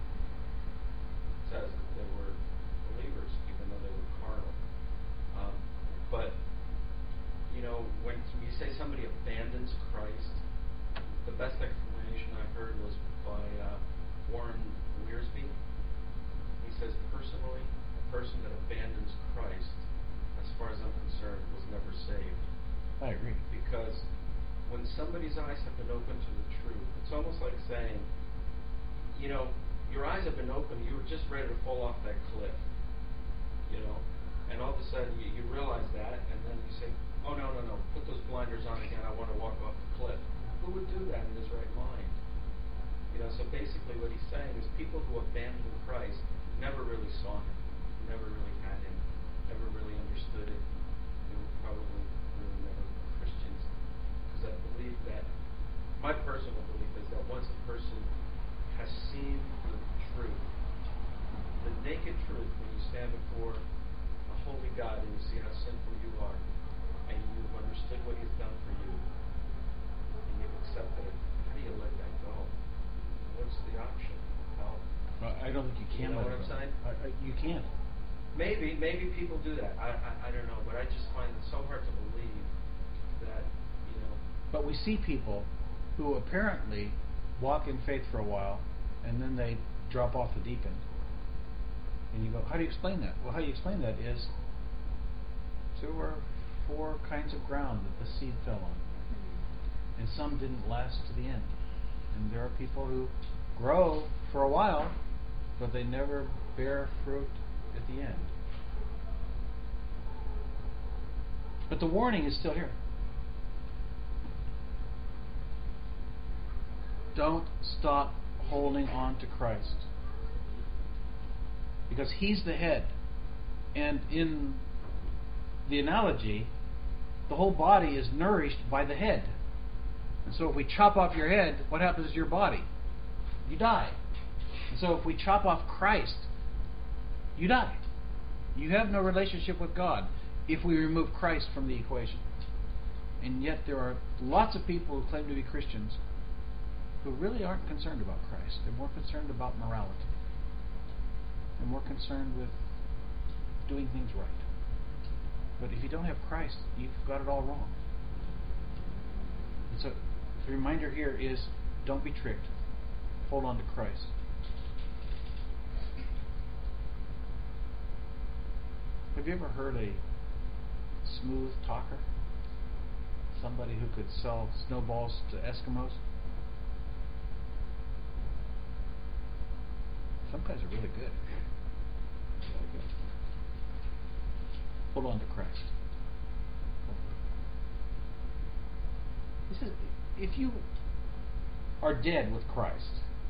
says that they were believers, even though they were carnal. But, you know, when you say somebody abandons Christ, the best explanation I heard was by Warren Wiersbe. He says, personally, a person that abandons Christ, as far as I'm concerned, was never saved. I agree. Because when somebody's eyes have been opened to the truth, it's almost like saying, you know, your eyes have been opened, you were just ready to fall off that cliff, you know, and all of a sudden you realize that, and then you say, oh, no, put those blinders on again, I want to walk off the cliff. Who would do that in his right mind? You know, so basically what he's saying is people who abandoned Christ never really saw him, never really had him, never really understood it. They were probably really never Christians. Because I believe that, my personal belief is that once a person has seen the truth, the naked truth, when you stand before a holy God and you see how sinful you are, and you've understood what he's done for you, and you've accepted it, how do you let that go? What's the option? Hell? Well, I don't think you can. You know what I'm saying? You can't. Maybe people do that. I don't know, but I just find it so hard to believe that, you know. But we see people who apparently walk in faith for a while, and then they drop off the deep end. And you go, how do you explain that? Well, how you explain that is 2 or 4 kinds of ground that the seed fell on. And some didn't last to the end. And there are people who grow for a while, but they never bear fruit at the end. But the warning is still here. Don't stop holding on to Christ. Because he's the head. And in the analogy, the whole body is nourished by the head. And so if we chop off your head, what happens to your body? You die. And so if we chop off Christ, you die. You have no relationship with God if we remove Christ from the equation. And yet there are lots of people who claim to be Christians who really aren't concerned about Christ. They're more concerned about morality. They're more concerned with doing things right. But if you don't have Christ, you've got it all wrong. And so the reminder here is, don't be tricked. Hold on to Christ. Have you ever heard a smooth talker? Somebody who could sell snowballs to Eskimos? Some guys are really good. Really good. Hold on to Christ. He says, if you are dead with Christ,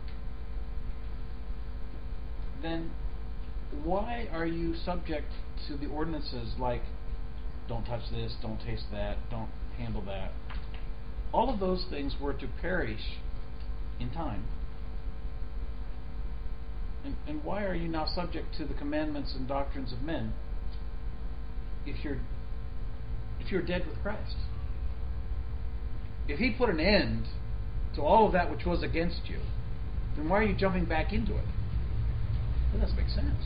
then why are you subject to the ordinances like don't touch this, don't taste that, don't handle that? All of those things were to perish in time. And why are you now subject to the commandments and doctrines of men if you're dead with Christ. If He put an end to all of that which was against you, then why are you jumping back into it? That doesn't make sense.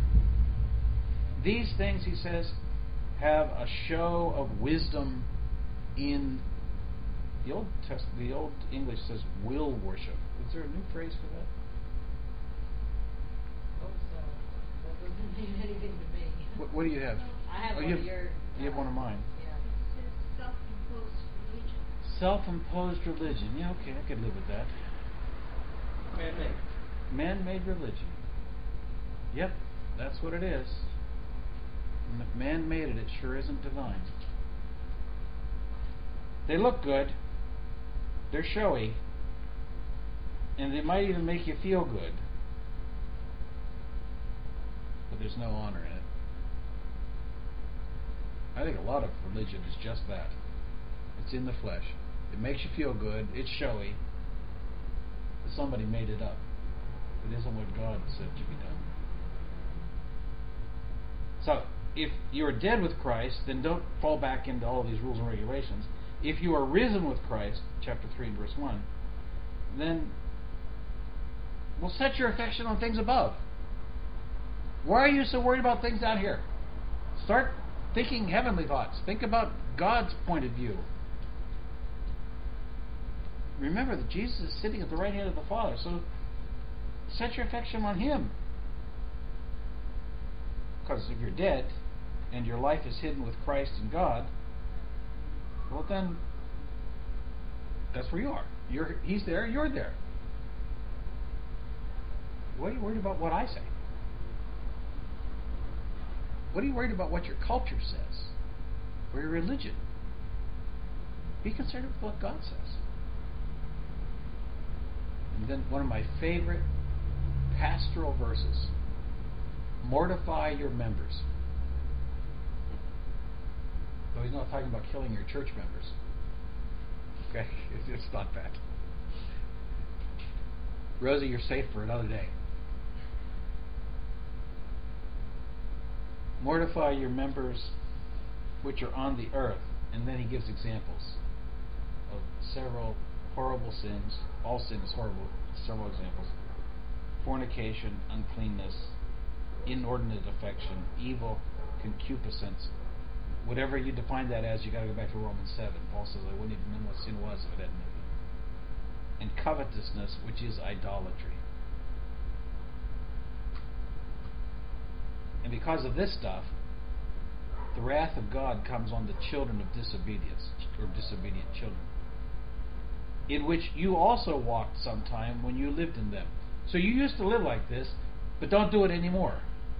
These things, he says, have a show of wisdom in the Old Testament. The Old English says will worship. Is there a new phrase for that? Oh, so that doesn't mean anything to me. What do you have? I have one of your. You have one of mine. Yeah. It says self-imposed religion. Self-imposed religion. Yeah, okay, I could live with that. Man-made. Man-made religion. Yep, that's what it is. And if man made it, it sure isn't divine. They look good. They're showy. And they might even make you feel good. But there's no honor in it. I think a lot of religion is just that. It's in the flesh. It makes you feel good. It's showy. But somebody made it up. It isn't what God said to be done. So, if you are dead with Christ, then don't fall back into all these rules and regulations. If you are risen with Christ, chapter 3 and verse 1, then set your affection on things above. Why are you so worried about things down here? Start thinking heavenly thoughts. Think about God's point of view. Remember that Jesus is sitting at the right hand of the Father, so set your affection on Him. Because if you're dead and your life is hidden with Christ in God, well then, that's where you are. He's there, you're there. What are you worried about what I say? What are you worried about what your culture says? Or your religion? Be concerned with what God says. And then one of my favorite pastoral verses. Mortify your members. Though he's not talking about killing your church members. Okay? It's not that. Rosie, you're safe for another day. Mortify your members which are on the earth. And then he gives examples of several horrible sins. All sin is horrible. Several examples. Fornication, uncleanness, inordinate affection, evil, concupiscence. Whatever you define that as, you got to go back to Romans 7. Paul says, I wouldn't even know what sin was if it hadn't known it. And covetousness, which is idolatry. And because of this stuff, the wrath of God comes on the children of disobedience, or disobedient children, in which you also walked sometime when you lived in them. So you used to live like this, but don't do it anymore.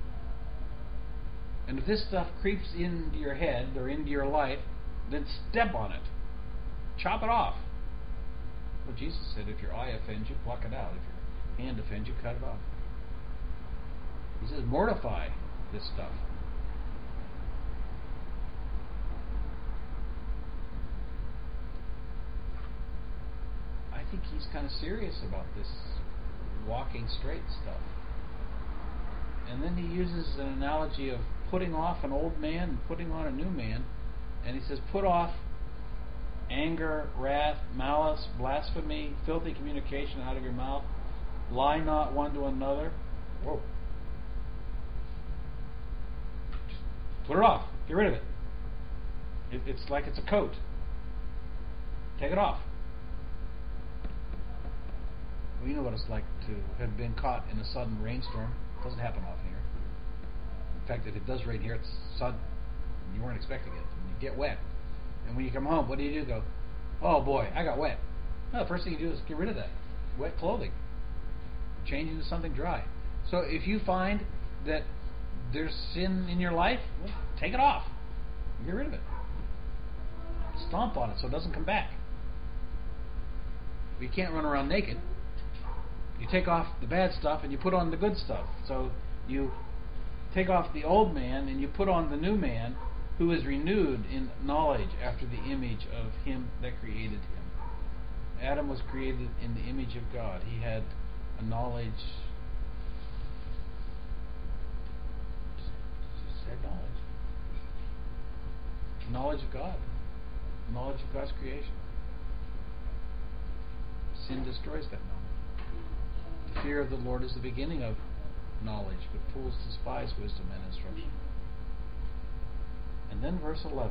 And if this stuff creeps into your head or into your life, then step on it. Chop it off. Well, Jesus said, if your eye offends you, pluck it out. If your hand offends you, cut it off. He says, mortify this stuff. I think he's kind of serious about this walking straight stuff. And then he uses an analogy of putting off an old man and putting on a new man. And he says, put off anger, wrath, malice, blasphemy, filthy communication out of your mouth. Lie not one to another. Whoa. Just put it off. Get rid of it. It's like it's a coat. Take it off. Well, you know what it's like to have been caught in a sudden rainstorm. It doesn't happen often here. In fact, if it does rain here, it's sudden. You weren't expecting it. And you get wet. And when you come home, what do? Go, oh boy, I got wet. No, the first thing you do is get rid of that wet clothing. Change into something dry. So if you find that there's sin in your life, well, take it off. Get rid of it. Stomp on it so it doesn't come back. You can't run around naked. You take off the bad stuff and you put on the good stuff. So you take off the old man and you put on the new man, who is renewed in knowledge after the image of him that created him. Adam was created in the image of God. He had a knowledge. Just said knowledge. knowledge of God, knowledge of God's creation. Sin destroys that knowledge. The fear of the Lord is the beginning of knowledge, but fools despise wisdom and instruction. And then verse 11.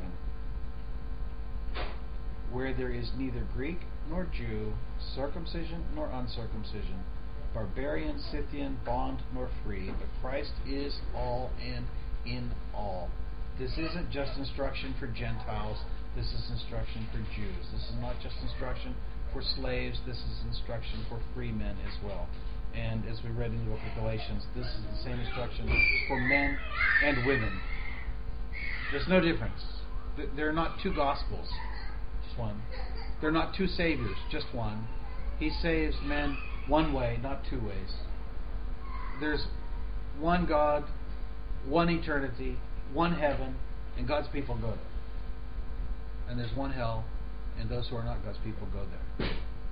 Where there is neither Greek nor Jew, circumcision nor uncircumcision, barbarian, Scythian, bond nor free, but Christ is all and in all. This isn't just instruction for Gentiles. This is instruction for Jews. This is not just instruction for slaves. This is instruction for free men as well. And as we read in the book of Galatians, this is the same instruction for men and women. There's no difference. There are not two gospels, just one. There are not two saviors, just one. He saves men one way, not two ways. There's one God, one eternity, one heaven, and God's people go there. And there's one hell, and those who are not God's people go there.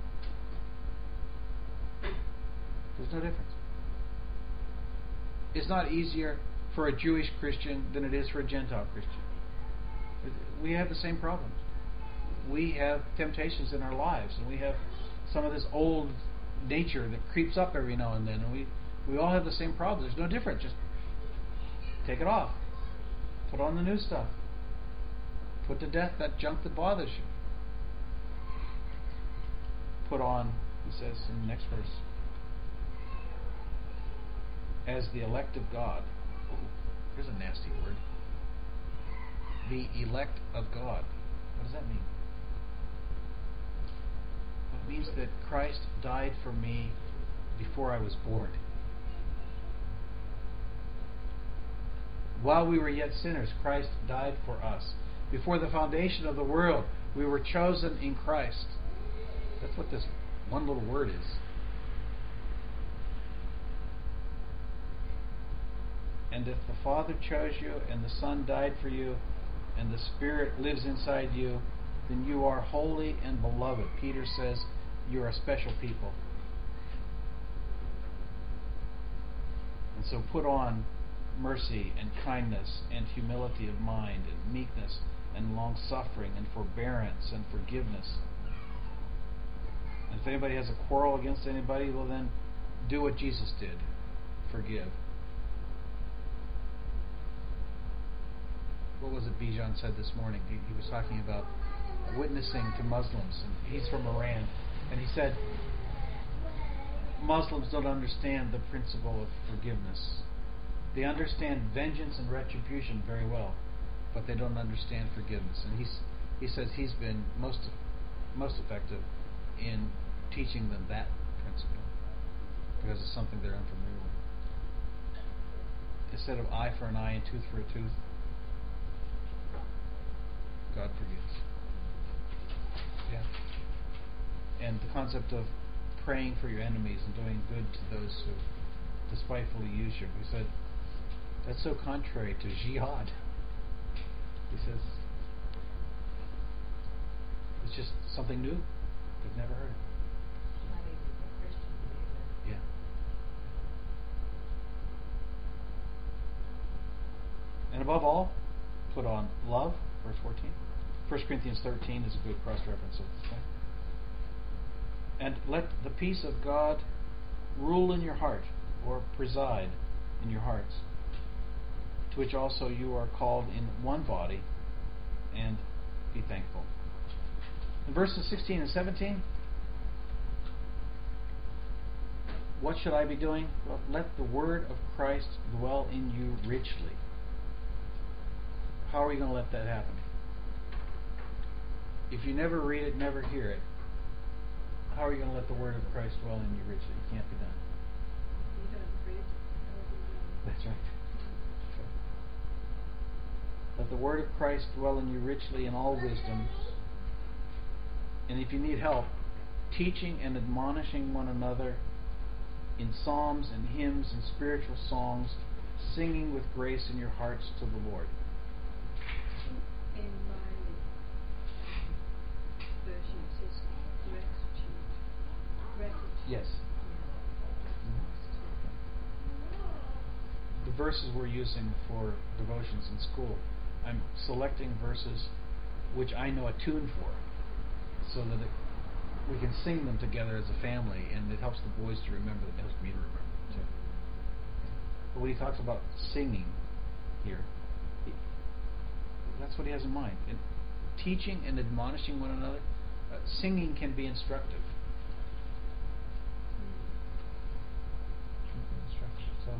There's no difference. It's not easier for a Jewish Christian than it is for a Gentile Christian. We have the same problems. We have temptations in our lives, and we have some of this old nature that creeps up every now and then, and we all have the same problems. There's no difference. Just take it off. Put on the new stuff. Put to death that junk that bothers you. Put on, he says in the next verse, as the elect of God. Ooh, here's a nasty word. The elect of God. What does that mean? Well, it means that Christ died for me before I was born. While we were yet sinners, Christ died for us. Before the foundation of the world, we were chosen in Christ. That's what this one little word is. And if the Father chose you, and the Son died for you, and the Spirit lives inside you, then you are holy and beloved. Peter says you are a special people. And so put on mercy and kindness and humility of mind and meekness and long-suffering and forbearance and forgiveness. And if anybody has a quarrel against anybody, well then do what Jesus did. Forgive. What was it Bijan said this morning? He was talking about witnessing to Muslims, and he's from Iran, and he said Muslims don't understand the principle of forgiveness. They understand vengeance and retribution very well, but they don't understand forgiveness. And he says he's been most effective in teaching them that principle because it's something they're unfamiliar with. Instead of eye for an eye and tooth for a tooth, God forgives. Yeah. And the concept of praying for your enemies and doing good to those who despitefully use you. He said, that's so contrary to jihad. He says, it's just something new. We've never heard it. Not even for Christians either. Yeah. And above all, put on love, verse 14. 1 Corinthians 13 is a good cross-reference of this thing. And let the peace of God rule in your heart, or preside in your hearts, to which also you are called in one body, and be thankful. In verses 16 and 17, what should I be doing? Well, let the word of Christ dwell in you richly. How are you going to let that happen? If you never read it, never hear it, how are you going to let the word of Christ dwell in you richly? It can't be done. You don't read. That's right. Let the word of Christ dwell in you richly in all wisdom. And if you need help, teaching and admonishing one another in psalms and hymns and spiritual songs, singing with grace in your hearts to the Lord. In my version it says gratitude. Yes. The verses we're using for devotions in school, I'm selecting verses which I know a tune for, so that we can sing them together as a family, and it helps the boys to remember them. It helps me to remember them too. But when he talks about singing here, that's what he has in mind. In teaching and admonishing one another, singing can be instructive. So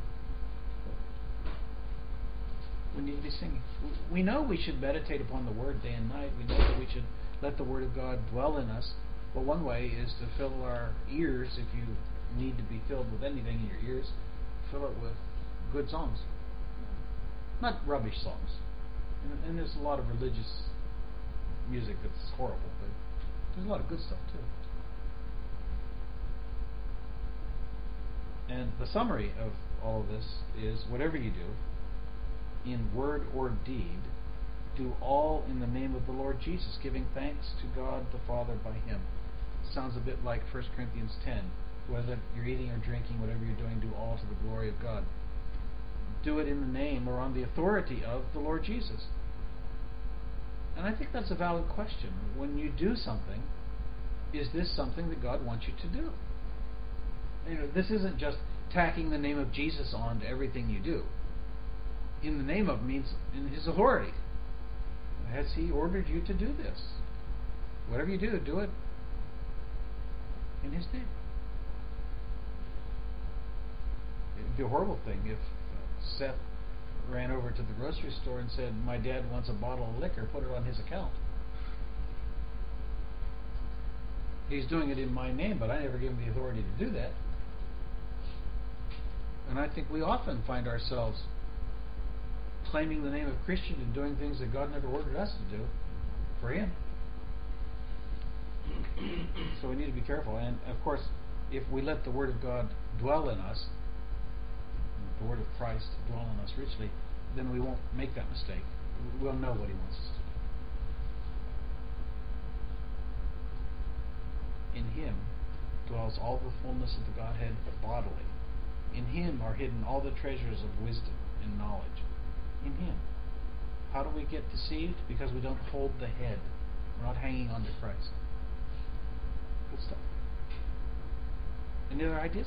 we need to be singing. We know we should meditate upon the Word day and night. We know that we should let the Word of God dwell in us. But one way is to fill our ears, if you need to be filled with anything in your ears, fill it with good songs. Not rubbish songs. And there's a lot of religious music that's horrible, but there's a lot of good stuff too. And the summary of all of this is, whatever you do, in word or deed, do all in the name of the Lord Jesus, giving thanks to God the Father by Him. Sounds a bit like 1 Corinthians 10. Whether you're eating or drinking, whatever you're doing, do all to the glory of God. Do it in the name or on the authority of the Lord Jesus. And I think that's a valid question. When you do something, is this something that God wants you to do? This isn't just tacking the name of Jesus on to everything you do. In the name of means in His authority. Has He ordered you to do this? Whatever you do, do it in His name. It would be a horrible thing if Seth ran over to the grocery store and said, "My dad wants a bottle of liquor, put it on his account." He's doing it in my name, but I never gave him the authority to do that. And I think we often find ourselves claiming the name of Christian and doing things that God never ordered us to do for Him. So we need to be careful. And of course, if we let the Word of God dwell in us, the Word of Christ dwell in us richly, then we won't make that mistake. We'll know what He wants us to do. In Him dwells all the fullness of the Godhead bodily. In Him are hidden all the treasures of wisdom and knowledge. In Him. How do we get deceived? Because we don't hold the head. We're not hanging on to Christ. Good stuff. Any other ideas?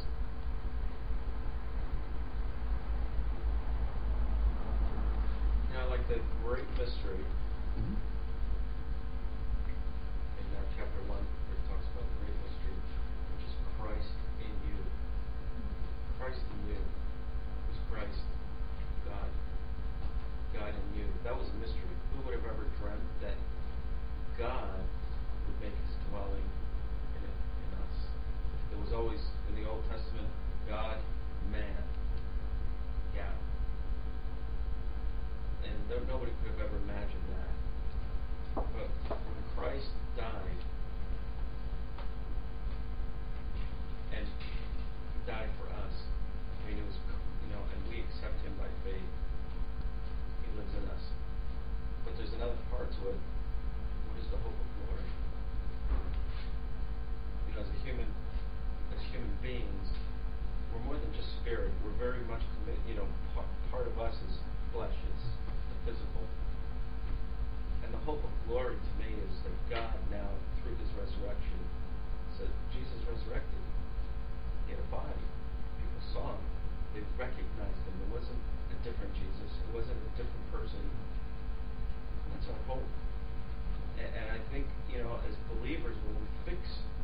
I like the great mystery Mm-hmm. in chapter 1, where it talks about the great mystery, which is Christ in you. Christ in you. Who's Christ? God. God in you. That was a mystery. Who would have ever dreamt that God would make His dwelling in us? It was always, in the Old Testament, God, man. Yeah. And nobody could have ever imagined that. But when Christ died, and He died for us, I mean, it was, and we accept Him by faith. He lives in us. But there's another part to it. What is the hope of glory? As human beings, we're more than just spirit. We're very much committed. Part of us is flesh. It's the physical. And the hope of glory to me is that God now, through His resurrection, said, Jesus resurrected. He had a body. People saw Him. They recognized Him. It wasn't a different Jesus. It wasn't a different person. That's our hope. And I think, as believers, when we fix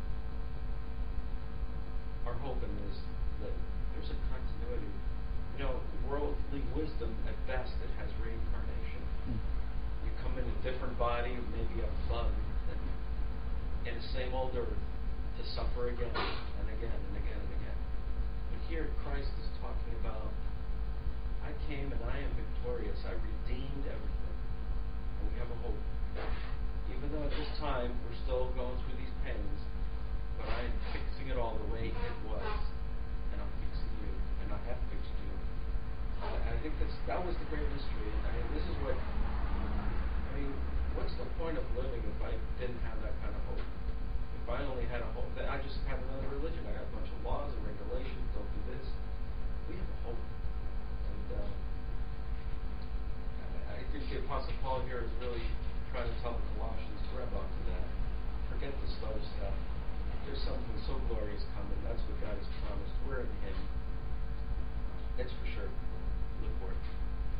our hope in this, that there's a continuity. Worldly wisdom, at best, it has reincarnation. You come in a different body, maybe a bug, in the same old earth, to suffer again and again and again and again. But here Christ is talking about, I came and I am victorious. I redeemed everything. And we have a hope. Even though at this time we're still going through these pains, but I am fixing it all the way it was. And I'm fixing you. And I have fixed you. And I think that was the great mystery. This is what, what's the point of living if I didn't have that kind of hope? If I only had a hope, then I just have another religion. I got a bunch of laws and regulations. Don't do this. We have a hope. And I think the Apostle Paul here is really try to tell the Colossians, grab onto that. Forget this other stuff. There's something so glorious coming. That's what God has promised. We're in Him. It's for sure. Look for it.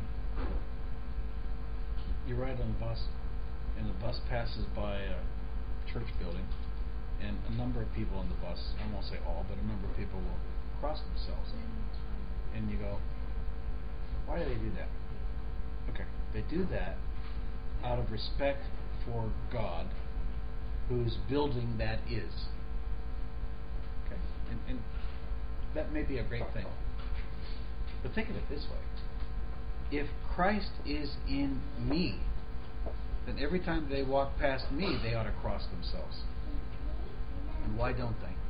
You ride on the bus, and the bus passes by a church building, and a number of people on the bus, I won't say all, but a number of people will cross themselves. And you go, why do they do that? Okay, they do that out of respect for God, whose building that is. Okay, and that may be a great thing. But think of it this way. If Christ is in me, then every time they walk past me, they ought to cross themselves. And why don't they?